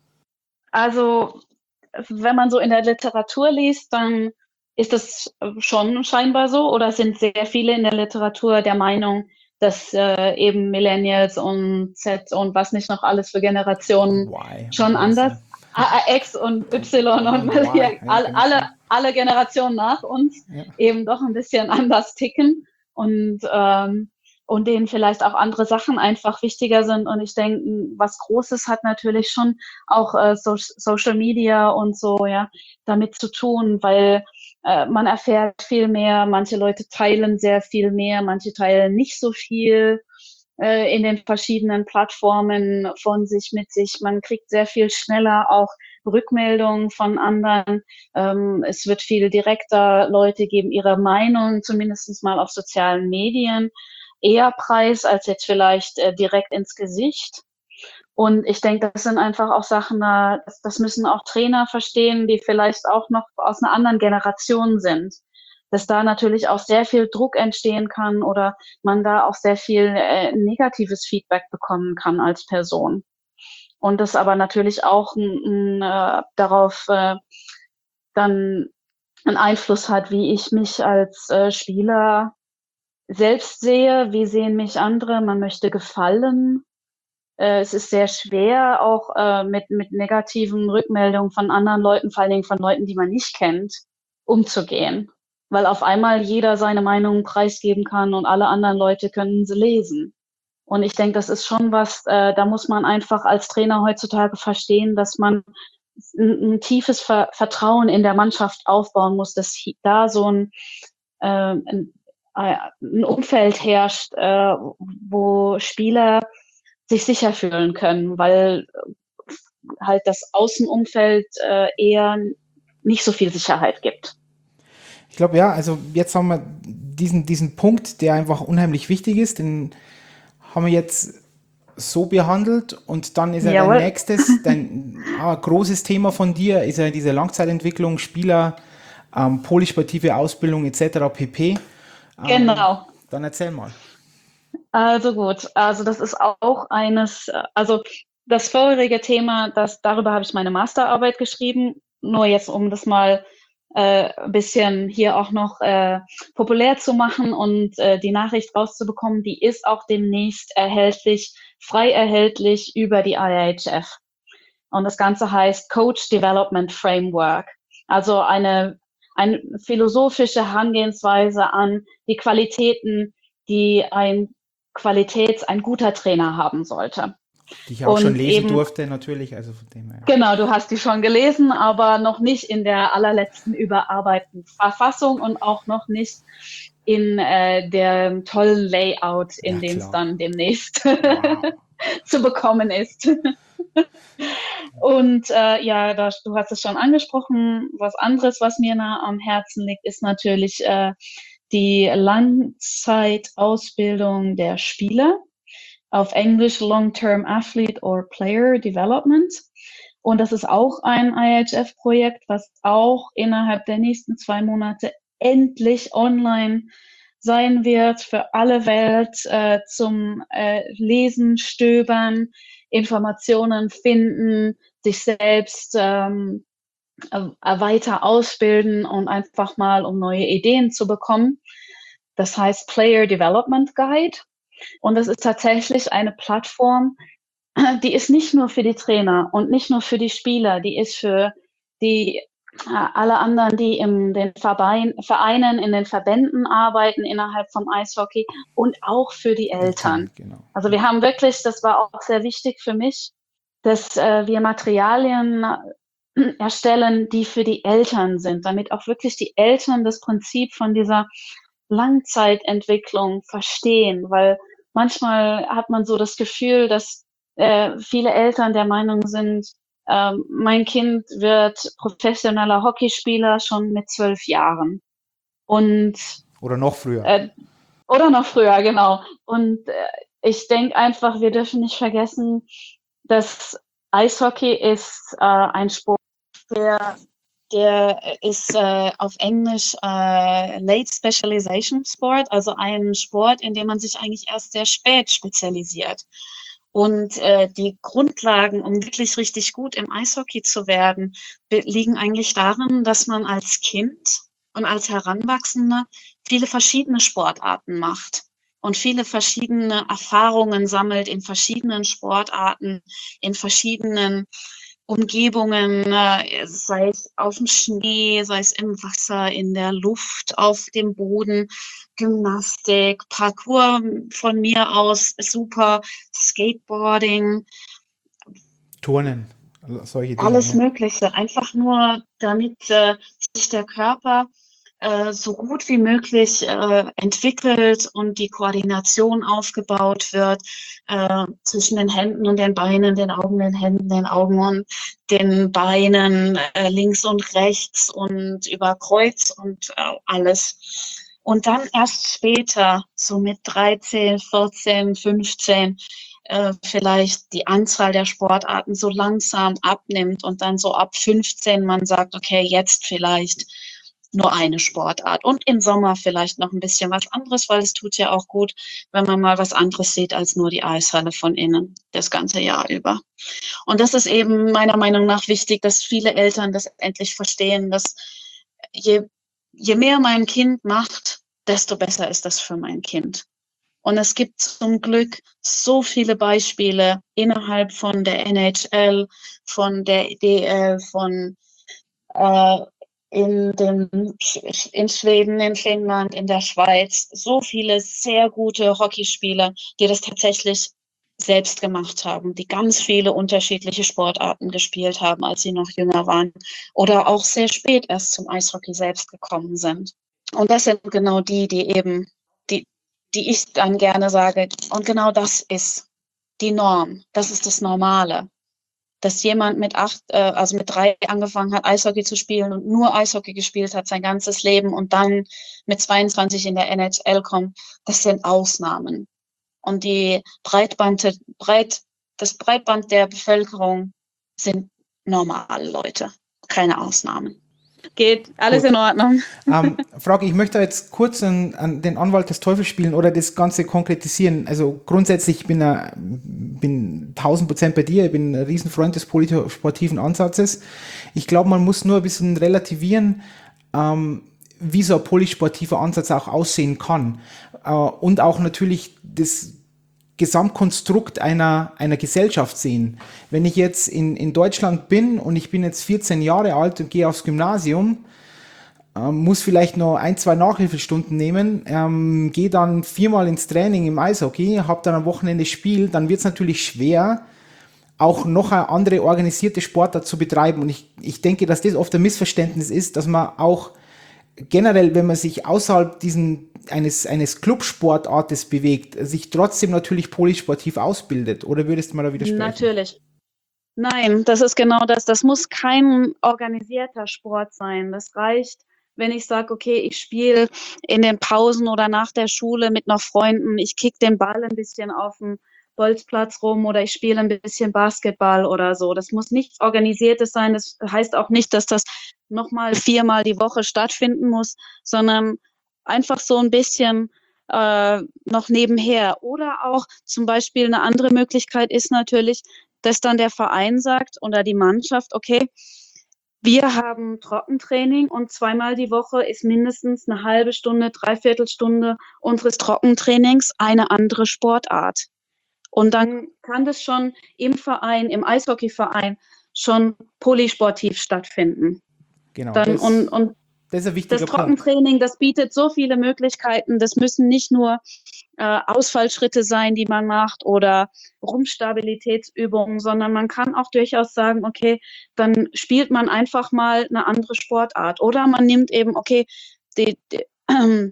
Also, also, wenn man so in der Literatur liest, dann ist das schon scheinbar so oder sind sehr viele in der Literatur der Meinung, dass äh, eben Millennials und Z und was nicht noch alles für Generationen y, schon anders, ja. X und Y und y, ja, alle, alle, alle Generationen nach uns ja. eben doch ein bisschen anders ticken und, ähm, und denen vielleicht auch andere Sachen einfach wichtiger sind. Und ich denke, was Großes hat natürlich schon auch äh, so, Social Media und so, ja, damit zu tun, weil man erfährt viel mehr, manche Leute teilen sehr viel mehr, manche teilen nicht so viel äh, in den verschiedenen Plattformen von sich mit sich. Man kriegt sehr viel schneller auch Rückmeldungen von anderen. Ähm, es wird viel direkter, Leute geben ihre Meinung, zumindest mal auf sozialen Medien, eher preis als jetzt vielleicht äh, direkt ins Gesicht. Und ich denke, das sind einfach auch Sachen, das, das müssen auch Trainer verstehen, die vielleicht auch noch aus einer anderen Generation sind. Dass da natürlich auch sehr viel Druck entstehen kann oder man da auch sehr viel äh, negatives Feedback bekommen kann als Person. Und das aber natürlich auch n, n, äh, darauf äh, dann einen Einfluss hat, wie ich mich als äh, Spieler selbst sehe, wie sehen mich andere, man möchte gefallen. Es ist sehr schwer, auch äh, mit, mit negativen Rückmeldungen von anderen Leuten, vor allen Dingen von Leuten, die man nicht kennt, umzugehen. Weil auf einmal jeder seine Meinung preisgeben kann und alle anderen Leute können sie lesen. Und ich denke, das ist schon was, äh, da muss man einfach als Trainer heutzutage verstehen, dass man ein, ein tiefes Ver- Vertrauen in der Mannschaft aufbauen muss, dass da so ein, äh, ein, ein Umfeld herrscht, äh, wo Spieler sich sicher fühlen können, weil halt das Außenumfeld äh, eher nicht so viel Sicherheit gibt. Ich glaube, ja, also jetzt haben wir diesen, diesen Punkt, der einfach unheimlich wichtig ist, den haben wir jetzt so behandelt und dann ist ja Jawohl. Dein nächstes, dein ah, großes Thema von dir ist ja diese Langzeitentwicklung, Spieler, ähm, polysportive Ausbildung et cetera pp. Ähm, genau. Dann erzähl mal. Also gut, also das ist auch eines, also das vorherige Thema, das, darüber habe ich meine Masterarbeit geschrieben, nur jetzt, um das mal äh, ein bisschen hier auch noch äh, populär zu machen und äh, die Nachricht rauszubekommen, die ist auch demnächst erhältlich, frei erhältlich über die I H F. Und das Ganze heißt Coach Development Framework, also eine, eine philosophische Herangehensweise an die Qualitäten, die ein Qualitäts-, ein guter Trainer haben sollte. Die ich auch schon Und lesen eben, durfte, natürlich, also von dem her. genau, du hast die schon gelesen, aber noch nicht in der allerletzten überarbeiteten Verfassung und auch noch nicht in äh, der tollen Layout, in Ja, dem es klar. dann demnächst Wow. zu bekommen ist. Und äh, ja, da, du hast es schon angesprochen, was anderes, was mir nah am Herzen liegt, ist natürlich äh, die Langzeitausbildung der Spieler, auf Englisch Long-Term Athlete or Player Development. Und das ist auch ein I H F-Projekt, was auch innerhalb der nächsten zwei Monate endlich online sein wird für alle Welt äh, zum äh, Lesen, Stöbern, Informationen finden, sich selbst ähm, weiter ausbilden und einfach mal, um neue Ideen zu bekommen. Das heißt Player Development Guide. Und das ist tatsächlich eine Plattform, die ist nicht nur für die Trainer und nicht nur für die Spieler, die ist für die alle anderen, die in den Vereinen, in den Verbänden arbeiten innerhalb vom Eishockey und auch für die Eltern. Eltern, genau. Also wir haben wirklich, das war auch sehr wichtig für mich, dass äh, wir Materialien erstellen, die für die Eltern sind, damit auch wirklich die Eltern das Prinzip von dieser Langzeitentwicklung verstehen, weil manchmal hat man so das Gefühl, dass äh, viele Eltern der Meinung sind, äh, mein Kind wird professioneller Hockeyspieler schon mit zwölf Jahren. Und oder noch früher. Äh, oder noch früher, genau. Und äh, ich denke einfach, wir dürfen nicht vergessen, dass Eishockey ist äh, ein Sport, der Der ist äh, auf Englisch äh, Late Specialization Sport, also ein Sport, in dem man sich eigentlich erst sehr spät spezialisiert. Und äh, die Grundlagen, um wirklich richtig gut im Eishockey zu werden, liegen eigentlich darin, dass man als Kind und als Heranwachsender viele verschiedene Sportarten macht und viele verschiedene Erfahrungen sammelt in verschiedenen Sportarten, in verschiedenen Umgebungen, sei es auf dem Schnee, sei es im Wasser, in der Luft, auf dem Boden, Gymnastik, Parkour von mir aus super, Skateboarding, Turnen, solche Dinge. alles Ja. Mögliche. Einfach nur, damit äh, sich der Körper äh, so gut wie möglich äh, entwickelt und die Koordination aufgebaut wird äh, zwischen den Händen und den Beinen, den Augen, den Händen, den Augen und den Beinen, äh, links und rechts und über Kreuz und äh, alles. Und dann erst später, so mit dreizehn, vierzehn, fünfzehn, äh, vielleicht die Anzahl der Sportarten so langsam abnimmt und dann so ab fünfzehn man sagt, okay, jetzt vielleicht nur eine Sportart und im Sommer vielleicht noch ein bisschen was anderes, weil es tut ja auch gut, wenn man mal was anderes sieht als nur die Eishalle von innen das ganze Jahr über. Und das ist eben meiner Meinung nach wichtig, dass viele Eltern das endlich verstehen, dass je, je mehr mein Kind macht, desto besser ist das für mein Kind. Und es gibt zum Glück so viele Beispiele innerhalb von der N H L, von der D L, von äh, in, dem, in Schweden, in Finnland, in der Schweiz, so viele sehr gute Hockeyspieler, die das tatsächlich selbst gemacht haben, die ganz viele unterschiedliche Sportarten gespielt haben, als sie noch jünger waren oder auch sehr spät erst zum Eishockey selbst gekommen sind. Und das sind genau die, die eben, die, die ich dann gerne sage, und genau das ist die Norm, das ist das Normale. Dass jemand mit acht, äh, also mit drei angefangen hat, Eishockey zu spielen und nur Eishockey gespielt hat sein ganzes Leben und dann mit zweiundzwanzig in der N H L kommt, das sind Ausnahmen. Und die Breitband, Breit, das Breitband der Bevölkerung sind normale Leute, keine Ausnahmen. Geht, alles Gut. in Ordnung. Ähm, Frage, ich möchte jetzt kurz an, an den Anwalt des Teufels spielen oder das Ganze konkretisieren. Also grundsätzlich ich bin ich bin tausend Prozent bei dir, ich bin ein Riesenfreund des polysportiven Ansatzes. Ich glaube, man muss nur ein bisschen relativieren, ähm, wie so ein polysportiver Ansatz auch aussehen kann. Äh, und auch natürlich das Gesamtkonstrukt einer, einer Gesellschaft sehen. Wenn ich jetzt in, in Deutschland bin und ich bin jetzt vierzehn Jahre alt und gehe aufs Gymnasium, ähm, muss vielleicht noch ein, zwei Nachhilfestunden nehmen, ähm, gehe dann viermal ins Training im Eishockey, habe dann am Wochenende Spiel, dann wird es natürlich schwer, auch noch eine andere organisierte Sportart zu betreiben. Und ich, ich denke, dass das oft ein Missverständnis ist, dass man auch generell, wenn man sich außerhalb diesen eines, eines Clubsportartes bewegt, sich trotzdem natürlich polysportiv ausbildet. Oder würdest du mal da widersprechen? Natürlich. Nein, das ist genau das. Das muss kein organisierter Sport sein. Das reicht, wenn ich sage, okay, ich spiele in den Pausen oder nach der Schule mit noch Freunden, ich kick den Ball ein bisschen auf dem Bolzplatz rum oder ich spiele ein bisschen Basketball oder so. Das muss nichts Organisiertes sein. Das heißt auch nicht, dass das nochmal viermal die Woche stattfinden muss, sondern einfach so ein bisschen äh, noch nebenher. Oder auch zum Beispiel eine andere Möglichkeit ist natürlich, dass dann der Verein sagt oder die Mannschaft, okay, wir haben Trockentraining und zweimal die Woche ist mindestens eine halbe Stunde, dreiviertel Stunde unseres Trockentrainings eine andere Sportart. Und dann kann das schon im Verein, im Eishockeyverein schon polysportiv stattfinden. Genau. Dann, das, und, und das ist ein wichtiger das Trockentraining, Punkt. das bietet so viele Möglichkeiten. Das müssen nicht nur äh, Ausfallschritte sein, die man macht oder Rumpfstabilitätsübungen, sondern man kann auch durchaus sagen, okay, dann spielt man einfach mal eine andere Sportart. Oder man nimmt eben, okay, die, die, äh,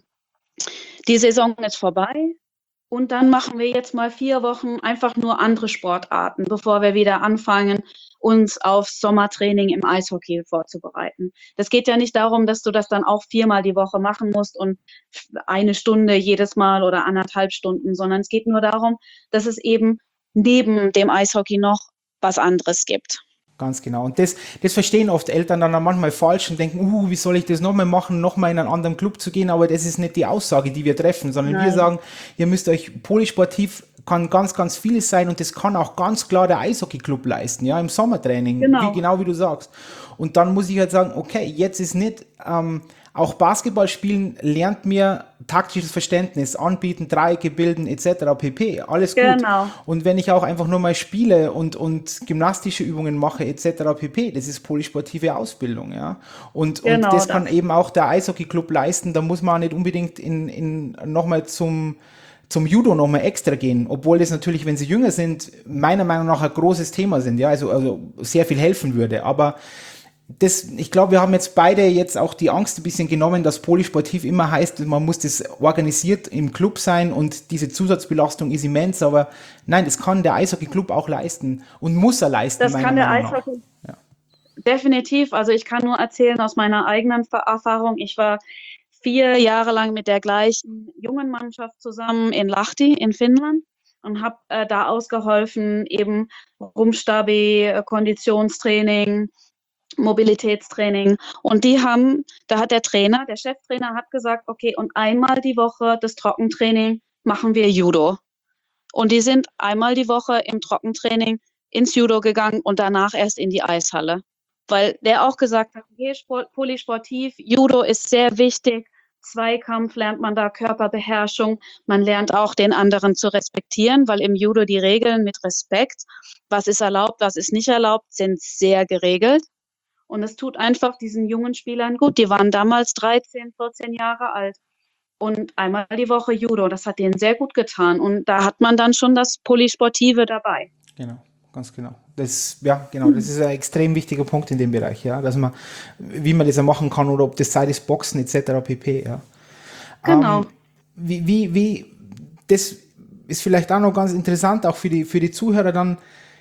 die Saison ist vorbei. Und dann machen wir jetzt mal vier Wochen einfach nur andere Sportarten, bevor wir wieder anfangen, uns aufs Sommertraining im Eishockey vorzubereiten. Das geht ja nicht darum, dass du das dann auch viermal die Woche machen musst und eine Stunde jedes Mal oder anderthalb Stunden, sondern es geht nur darum, dass es eben neben dem Eishockey noch was anderes gibt. Ganz genau. Und das, das verstehen oft Eltern dann manchmal falsch und denken, uh, wie soll ich das nochmal machen, nochmal in einen anderen Club zu gehen, aber das ist nicht die Aussage, die wir treffen, sondern Nein. wir sagen, ihr müsst euch polysportiv, kann ganz, ganz vieles sein und das kann auch ganz klar der Eishockey-Club leisten, ja, im Sommertraining, genau. Wie, genau wie du sagst. Und dann muss ich halt sagen, okay, jetzt ist nicht, ähm, auch Basketball spielen lernt mir taktisches Verständnis, anbieten, Dreiecke bilden et cetera pp. Alles gut. Genau. Und wenn ich auch einfach nur mal spiele und, und gymnastische Übungen mache et cetera pp, das ist polysportive Ausbildung. Ja? Und, genau, und das, das kann eben auch der Eishockey-Club leisten. Da muss man nicht unbedingt in, in nochmal zum zum Judo nochmal extra gehen, obwohl das natürlich, wenn sie jünger sind, meiner Meinung nach ein großes Thema sind, ja, also, also sehr viel helfen würde. Aber das, ich glaube, wir haben jetzt beide jetzt auch die Angst ein bisschen genommen, dass polysportiv immer heißt, man muss das organisiert im Club sein und diese Zusatzbelastung ist immens, aber nein, das kann der Eishockey-Club auch leisten und muss er leisten. Das kann der Eishockey ja. definitiv, also ich kann nur erzählen aus meiner eigenen Erfahrung, ich war vier Jahre lang mit der gleichen jungen Mannschaft zusammen in Lahti in Finnland und habe äh, da ausgeholfen, eben Rumpfstabi, Konditionstraining, Mobilitätstraining. Und die haben, da hat der Trainer, der Cheftrainer hat gesagt, okay, und einmal die Woche das Trockentraining machen wir Judo. Und die sind einmal die Woche im Trockentraining ins Judo gegangen und danach erst in die Eishalle. Weil der auch gesagt hat, okay, Sport, polysportiv, Judo ist sehr wichtig, Zweikampf lernt man da, Körperbeherrschung, man lernt auch den anderen zu respektieren, weil im Judo die Regeln mit Respekt, was ist erlaubt, was ist nicht erlaubt, sind sehr geregelt. Und es tut einfach diesen jungen Spielern gut. Die waren damals dreizehn, vierzehn Jahre alt. Und einmal die Woche Judo, das hat denen sehr gut getan. Und da hat man dann schon das Polysportive dabei. Genau, ganz genau. Das, ja, genau, das ist ein extrem wichtiger Punkt in dem Bereich, ja, dass man, wie man das ja machen kann oder ob das Zeit ist, Boxen et cetera pp. Ja. Genau. Ähm, wie, wie, wie, das ist vielleicht auch noch ganz interessant, auch für die, für die Zuhörer dann,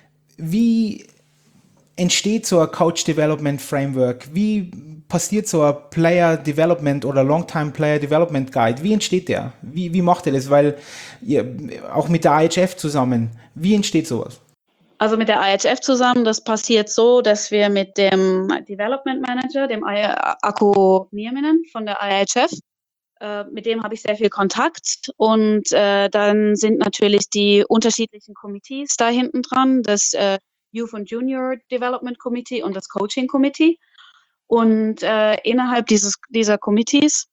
wie entsteht so ein Coach Development Framework? Wie passiert so ein Player Development oder Longtime Player Development Guide? Wie entsteht der? Wie, wie macht ihr das? Weil ihr, auch mit der I H F zusammen, wie entsteht sowas? Also mit der I H F zusammen, das passiert so, dass wir mit dem Development Manager, dem Aku Nieminen von der I H F, äh, mit dem habe ich sehr viel Kontakt und äh, dann sind natürlich die unterschiedlichen Committees da hinten dran, das äh, Youth and Junior Development Committee und das Coaching Committee. Und äh, innerhalb dieses, dieser Committees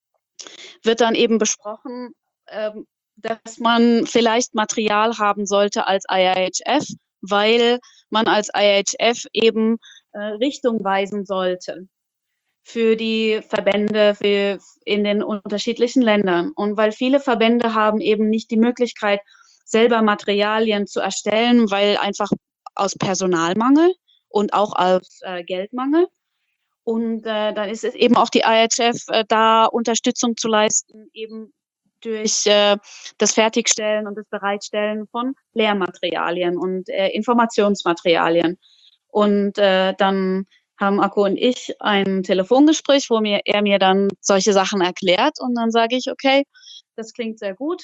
wird dann eben besprochen, äh, dass man vielleicht Material haben sollte als I H F, weil man als I H F eben äh, Richtung weisen sollte für die Verbände für in den unterschiedlichen Ländern. Und weil viele Verbände haben eben nicht die Möglichkeit, selber Materialien zu erstellen, weil einfach aus Personalmangel und auch aus äh, Geldmangel. Und äh, dann ist es eben auch die I H F, äh, da Unterstützung zu leisten, eben durch äh, das Fertigstellen und das Bereitstellen von Lehrmaterialien und äh, Informationsmaterialien. Und äh, dann haben Aku und ich ein Telefongespräch, wo mir, er mir dann solche Sachen erklärt. Und dann sage ich, okay, das klingt sehr gut.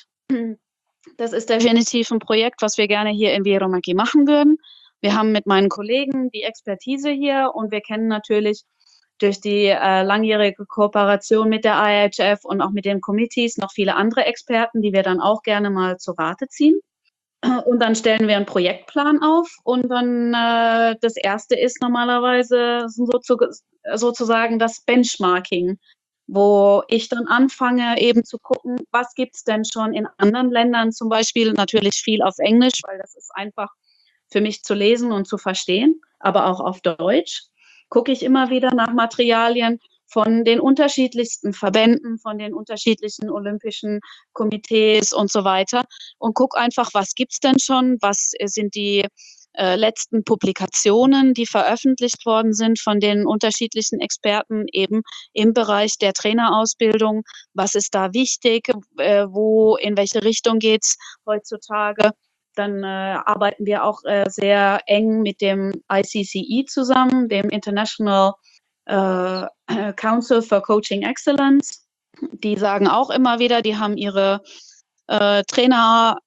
Das ist definitiv ein Projekt, was wir gerne hier in Vierumäki machen würden. Wir haben mit meinen Kollegen die Expertise hier und wir kennen natürlich durch die äh, langjährige Kooperation mit der I H F und auch mit den Committees noch viele andere Experten, die wir dann auch gerne mal zu Rate ziehen. Und dann stellen wir einen Projektplan auf und dann äh, das erste ist normalerweise so, sozusagen das Benchmarking, wo ich dann anfange eben zu gucken, was gibt es denn schon in anderen Ländern, zum Beispiel natürlich viel auf Englisch, weil das ist einfach für mich zu lesen und zu verstehen, aber auch auf Deutsch gucke ich immer wieder nach Materialien von den unterschiedlichsten Verbänden, von den unterschiedlichen olympischen Komitees und so weiter und gucke einfach, was gibt's denn schon, was sind die äh, letzten Publikationen, die veröffentlicht worden sind von den unterschiedlichen Experten eben im Bereich der Trainerausbildung, was ist da wichtig, äh, wo, in welche Richtung geht's heutzutage. Dann äh, arbeiten wir auch äh, sehr eng mit dem I C C E zusammen, dem International äh, Council for Coaching Excellence. Die sagen auch immer wieder, die haben ihre äh, Trainer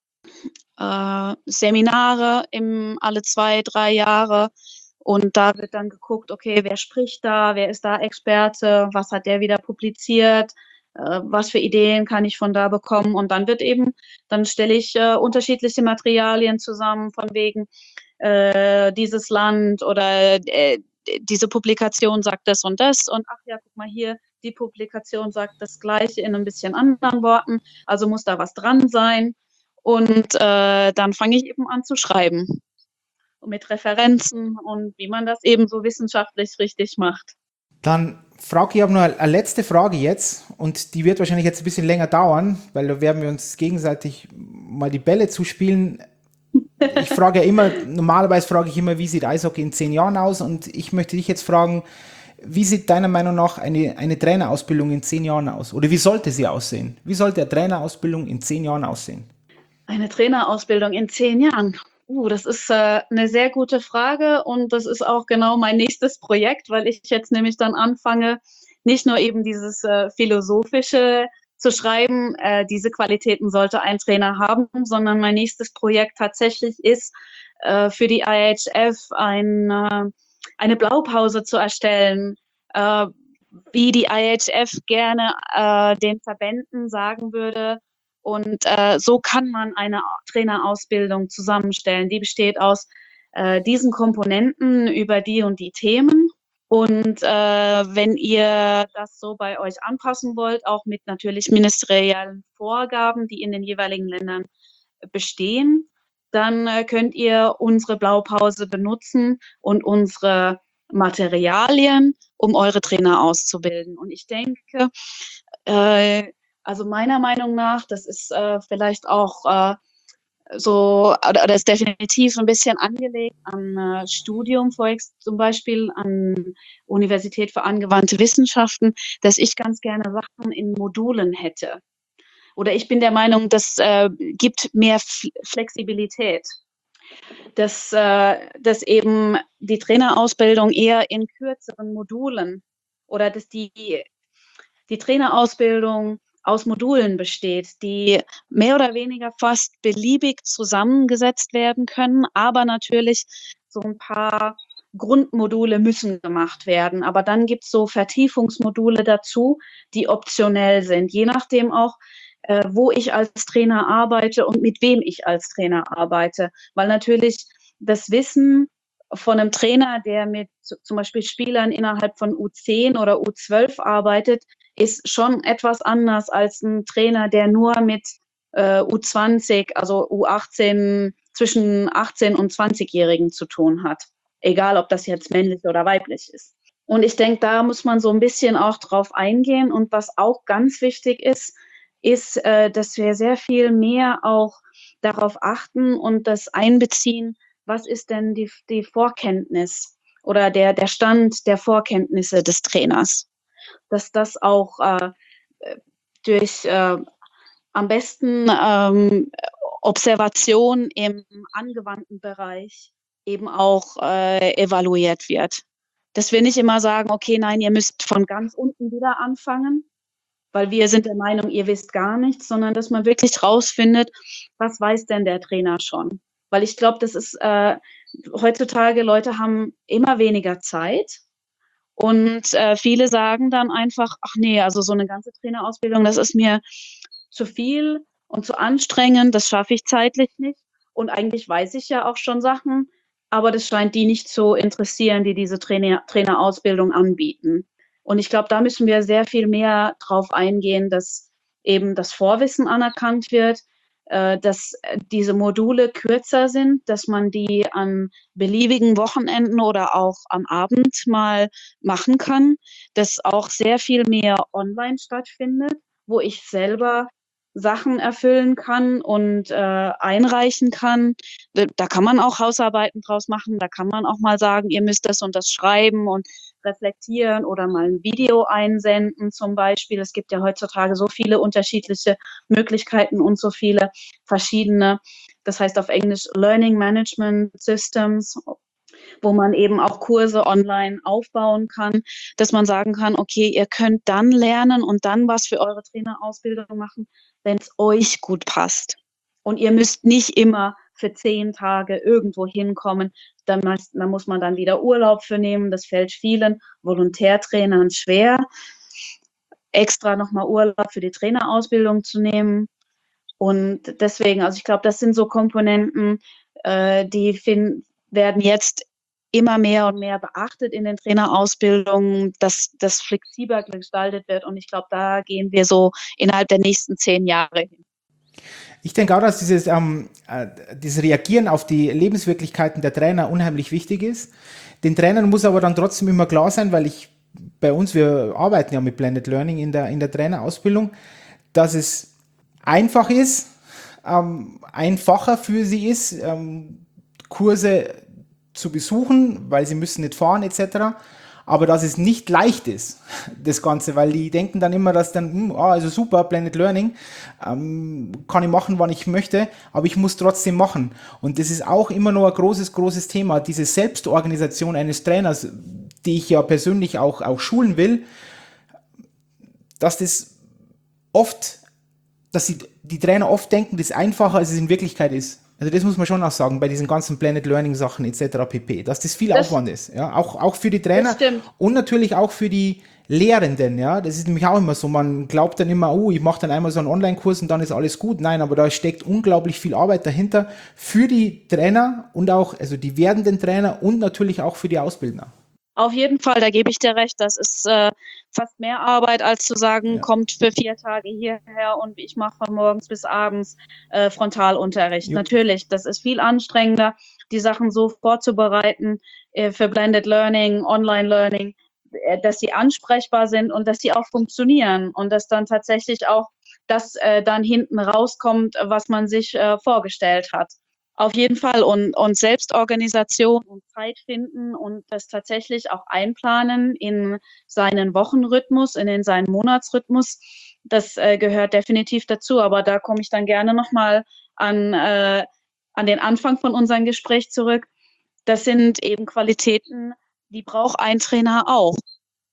äh, Seminare im, alle zwei, drei Jahre. Und da wird dann geguckt, okay, wer spricht da, wer ist da Experte, was hat der wieder publiziert, was für Ideen kann ich von da bekommen und dann wird eben, dann stelle ich äh, unterschiedliche Materialien zusammen von wegen äh, dieses Land oder äh, diese Publikation sagt das und das und ach ja, guck mal hier, die Publikation sagt das Gleiche in ein bisschen anderen Worten, also muss da was dran sein und äh, dann fange ich eben an zu schreiben mit Referenzen und wie man das eben so wissenschaftlich richtig macht. Dann frage ich, habe noch eine letzte Frage jetzt und die wird wahrscheinlich jetzt ein bisschen länger dauern, weil da werden wir uns gegenseitig mal die Bälle zuspielen. Ich frage ja immer, normalerweise frage ich immer, wie sieht Eishockey in zehn Jahren aus und ich möchte dich jetzt fragen, wie sieht deiner Meinung nach eine, eine Trainerausbildung in zehn Jahren aus? Oder wie sollte sie aussehen? Wie sollte eine Trainerausbildung in zehn Jahren aussehen? Eine Trainerausbildung in zehn Jahren? Uh, das ist äh, eine sehr gute Frage und das ist auch genau mein nächstes Projekt, weil ich jetzt nämlich dann anfange, nicht nur eben dieses äh, philosophische zu schreiben, äh, diese Qualitäten sollte ein Trainer haben, sondern mein nächstes Projekt tatsächlich ist, äh, für die I H F ein, äh, eine Blaupause zu erstellen, äh, wie die I H F gerne äh, den Verbänden sagen würde, und äh, so kann man eine Trainerausbildung zusammenstellen. Die besteht aus äh, diesen Komponenten über die und die Themen. Und äh, wenn ihr das so bei euch anpassen wollt, auch mit natürlich ministeriellen Vorgaben, die in den jeweiligen Ländern bestehen, dann äh, könnt ihr unsere Blaupause benutzen und unsere Materialien, um eure Trainer auszubilden. Und ich denke, äh, also meiner Meinung nach, das ist äh, vielleicht auch äh, so, oder, oder ist definitiv ein bisschen angelegt an äh, Studium, vor zum Beispiel an Universität für angewandte Wissenschaften, dass ich ganz gerne Sachen in Modulen hätte. Oder ich bin der Meinung, das äh, gibt mehr F- Flexibilität. Dass, äh, dass eben die Trainerausbildung eher in kürzeren Modulen oder dass die die Trainerausbildung aus Modulen besteht, die mehr oder weniger fast beliebig zusammengesetzt werden können, aber natürlich so ein paar Grundmodule müssen gemacht werden. Aber dann gibt es so Vertiefungsmodule dazu, die optionell sind, je nachdem auch, äh, wo ich als Trainer arbeite und mit wem ich als Trainer arbeite. Weil natürlich das Wissen von einem Trainer, der mit zum Beispiel Spielern innerhalb von U zehn oder U zwölf arbeitet, ist schon etwas anders als ein Trainer, der nur mit äh, U zwanzig, also U achtzehn, zwischen achtzehn und zwanzig-Jährigen zu tun hat. Egal, ob das jetzt männlich oder weiblich ist. Und ich denke, da muss man so ein bisschen auch drauf eingehen. Und was auch ganz wichtig ist, ist, äh, dass wir sehr viel mehr auch darauf achten und das einbeziehen, was ist denn die, die Vorkenntnis oder der, der Stand der Vorkenntnisse des Trainers. Dass das auch äh, durch äh, am besten ähm, Observation im angewandten Bereich eben auch äh, evaluiert wird. Dass wir nicht immer sagen, okay, nein, ihr müsst von ganz unten wieder anfangen, weil wir sind der Meinung, ihr wisst gar nichts, sondern dass man wirklich rausfindet, was weiß denn der Trainer schon. Weil ich glaube, das ist äh, heutzutage, Leute haben immer weniger Zeit und äh, viele sagen dann einfach, ach nee, also so eine ganze Trainerausbildung, das ist mir zu viel und zu anstrengend, das schaffe ich zeitlich nicht. Und eigentlich weiß ich ja auch schon Sachen, aber das scheint die nicht zu interessieren, die diese Trainer Trainerausbildung anbieten. Und ich glaube, da müssen wir sehr viel mehr drauf eingehen, dass eben das Vorwissen anerkannt wird, äh, dass diese Module kürzer sind, dass man die an beliebigen Wochenenden oder auch am Abend mal machen kann, dass auch sehr viel mehr online stattfindet, wo ich selber Sachen erfüllen kann und äh, einreichen kann. Da kann man auch Hausarbeiten draus machen, da kann man auch mal sagen, ihr müsst das und das schreiben und reflektieren oder mal ein Video einsenden zum Beispiel. Es gibt ja heutzutage so viele unterschiedliche Möglichkeiten und so viele verschiedene, das heißt auf Englisch Learning Management Systems, wo man eben auch Kurse online aufbauen kann, dass man sagen kann, okay, ihr könnt dann lernen und dann was für eure Trainerausbildung machen, wenn es euch gut passt. Und ihr müsst nicht immer für zehn Tage irgendwo hinkommen. Da muss, da muss man dann wieder Urlaub für nehmen. Das fällt vielen Volontärtrainern schwer, extra nochmal Urlaub für die Trainerausbildung zu nehmen. Und deswegen, also ich glaube, das sind so Komponenten, äh, die find, werden jetzt immer mehr und mehr beachtet in den Trainerausbildungen, dass das flexibler gestaltet wird. Und ich glaube, da gehen wir so innerhalb der nächsten zehn Jahre hin. Ich denke auch, dass dieses, ähm, äh, dieses Reagieren auf die Lebenswirklichkeiten der Trainer unheimlich wichtig ist. Den Trainern muss aber dann trotzdem immer klar sein, weil ich bei uns, wir arbeiten ja mit Blended Learning in der, in der Trainerausbildung, dass es einfach ist, ähm, einfacher für sie ist, ähm, Kurse zu besuchen, weil sie müssen nicht fahren et cetera. Aber dass es nicht leicht ist, das Ganze, weil die denken dann immer, dass dann, hm, ah, also super, Blended Learning, ähm, kann ich machen, wann ich möchte, aber ich muss trotzdem machen. Und das ist auch immer noch ein großes, großes Thema, diese Selbstorganisation eines Trainers, die ich ja persönlich auch, auch schulen will, dass das oft, dass sie, die Trainer oft denken, das ist einfacher, als es in Wirklichkeit ist. Also das muss man schon auch sagen, bei diesen ganzen Blended Learning Sachen et cetera pp, dass das viel das, Aufwand ist, ja, auch, auch für die Trainer und natürlich auch für die Lehrenden, ja, das ist nämlich auch immer so, man glaubt dann immer, oh, ich mache dann einmal so einen Online-Kurs und dann ist alles gut, nein, aber da steckt unglaublich viel Arbeit dahinter für die Trainer und auch, also die werdenden Trainer und natürlich auch für die Ausbildner. Auf jeden Fall, da gebe ich dir recht, das ist äh, fast mehr Arbeit, als zu sagen, ja. Kommt für vier Tage hierher und ich mache von morgens bis abends äh, Frontalunterricht. Jupp. Natürlich, das ist viel anstrengender, die Sachen so vorzubereiten äh, für Blended Learning, Online Learning, äh, dass sie ansprechbar sind und dass sie auch funktionieren und dass dann tatsächlich auch das äh, dann hinten rauskommt, was man sich äh, vorgestellt hat. Auf jeden Fall und, und Selbstorganisation und Zeit finden und das tatsächlich auch einplanen in seinen Wochenrhythmus, in den seinen Monatsrhythmus, das äh, gehört definitiv dazu. Aber da komme ich dann gerne nochmal an, äh, an den Anfang von unserem Gespräch zurück. Das sind eben Qualitäten, die braucht ein Trainer auch.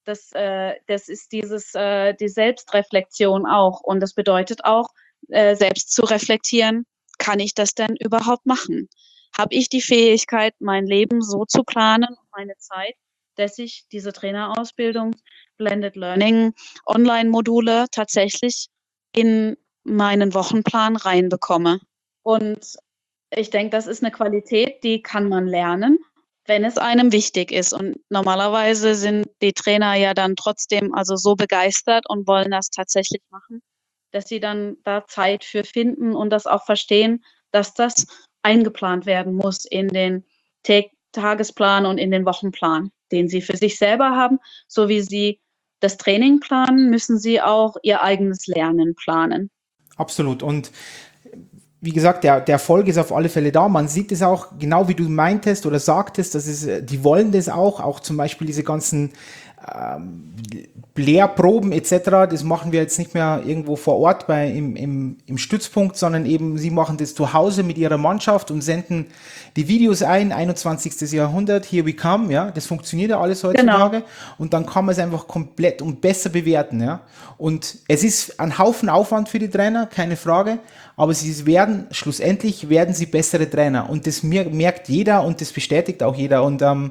das, äh, das ist dieses, äh, die Selbstreflexion auch. Und das bedeutet auch, äh, selbst zu reflektieren, kann ich das denn überhaupt machen? Habe ich die Fähigkeit, mein Leben so zu planen, meine Zeit, dass ich diese Trainerausbildung, Blended Learning, Online-Module tatsächlich in meinen Wochenplan reinbekomme? Und ich denke, das ist eine Qualität, die kann man lernen, wenn es einem wichtig ist. Und normalerweise sind die Trainer ja dann trotzdem also so begeistert und wollen das tatsächlich machen, dass sie dann da Zeit für finden und das auch verstehen, dass das eingeplant werden muss in den Tag- Tagesplan und in den Wochenplan, den sie für sich selber haben. So wie sie das Training planen, müssen sie auch ihr eigenes Lernen planen. Absolut. Und wie gesagt, der, der Erfolg ist auf alle Fälle da. Man sieht es auch, genau wie du meintest oder sagtest, dass es, die wollen das auch, auch zum Beispiel diese ganzen ähm, Lehrproben et cetera. Das machen wir jetzt nicht mehr irgendwo vor Ort bei, im, im, im Stützpunkt, sondern eben, sie machen das zu Hause mit ihrer Mannschaft und senden die Videos ein, einundzwanzigstes Jahrhundert, here we come, ja, das funktioniert ja alles heutzutage, genau. Und dann kann man es einfach komplett und besser bewerten, ja. Und es ist ein Haufen Aufwand für die Trainer, keine Frage, aber sie werden, schlussendlich werden sie bessere Trainer und das merkt jeder und das bestätigt auch jeder und ähm,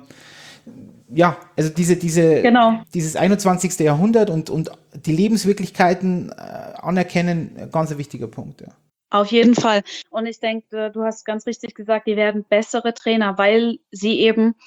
ja, also diese, diese, genau. dieses einundzwanzigste Jahrhundert und, und die Lebenswirklichkeiten äh, anerkennen, ganz ein wichtiger Punkt, ja. Auf jeden Fall. Und ich denke, du hast ganz richtig gesagt, die werden bessere Trainer, weil sie eben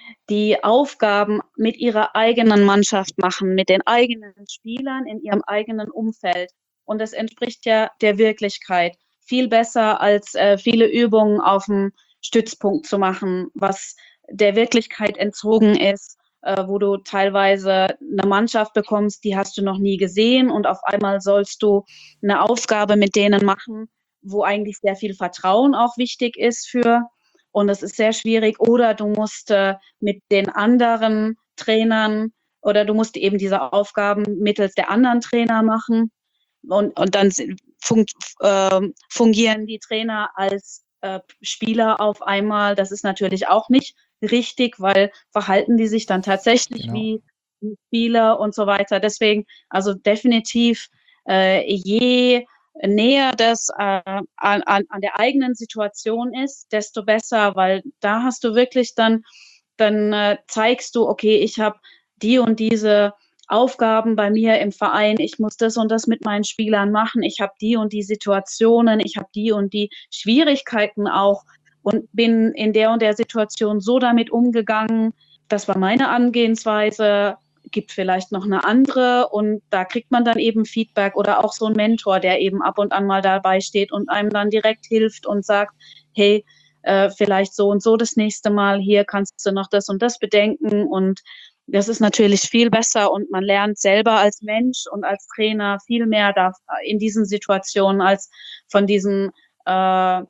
die Aufgaben mit ihrer eigenen Mannschaft machen, mit den eigenen Spielern in ihrem eigenen Umfeld. Und das entspricht ja der Wirklichkeit viel besser als äh, viele Übungen auf dem Stützpunkt zu machen, was der Wirklichkeit entzogen ist, äh, wo du teilweise eine Mannschaft bekommst, die hast du noch nie gesehen und auf einmal sollst du eine Aufgabe mit denen machen, wo eigentlich sehr viel Vertrauen auch wichtig ist für, und das ist sehr schwierig, oder du musst äh, mit den anderen Trainern oder du musst eben diese Aufgaben mittels der anderen Trainer machen und, und dann fun- äh, fungieren die Trainer als äh, Spieler auf einmal. Das ist natürlich auch nicht richtig, weil verhalten die sich dann tatsächlich genau. wie Spieler und so weiter. Deswegen, also definitiv, äh, je näher das äh, an, an, an der eigenen Situation ist, desto besser, weil da hast du wirklich dann, dann äh, zeigst du, okay, ich habe die und diese Aufgaben bei mir im Verein, ich muss das und das mit meinen Spielern machen, ich habe die und die Situationen, ich habe die und die Schwierigkeiten auch und bin in der und der Situation so damit umgegangen. Das war meine Angehensweise, gibt vielleicht noch eine andere und da kriegt man dann eben Feedback oder auch so ein Mentor, der eben ab und an mal dabei steht und einem dann direkt hilft und sagt, hey, äh, vielleicht so und so das nächste Mal, hier kannst du noch das und das bedenken und das ist natürlich viel besser und man lernt selber als Mensch und als Trainer viel mehr da in diesen Situationen als von diesen äh,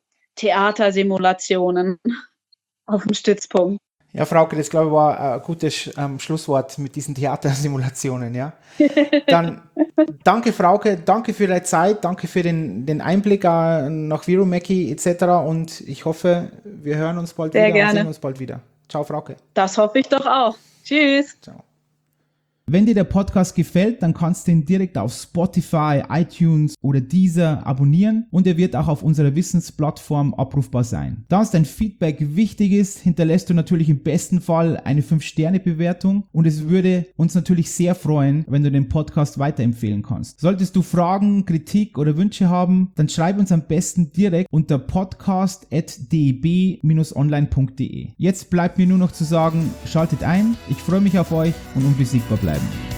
Theatersimulationen auf dem Stützpunkt. Ja, Frauke, das glaube ich war ein gutes ähm, Schlusswort mit diesen Theatersimulationen, ja. Dann danke, Frauke, danke für deine Zeit, danke für den, den Einblick äh, nach Virumaki et cetera und ich hoffe, wir hören uns bald Sehr wieder gerne. und sehen uns bald wieder. Ciao, Frauke. Das hoffe ich doch auch. Tschüss. Ciao. Wenn dir der Podcast gefällt, dann kannst du ihn direkt auf Spotify, iTunes oder Deezer abonnieren und er wird auch auf unserer Wissensplattform abrufbar sein. Da uns dein Feedback wichtig ist, hinterlässt du natürlich im besten Fall eine fünf Sterne Bewertung und es würde uns natürlich sehr freuen, wenn du den Podcast weiterempfehlen kannst. Solltest du Fragen, Kritik oder Wünsche haben, dann schreib uns am besten direkt unter podcast at d e b dash online punkt d e. Jetzt bleibt mir nur noch zu sagen, schaltet ein, ich freue mich auf euch und unbesiegbar bleiben.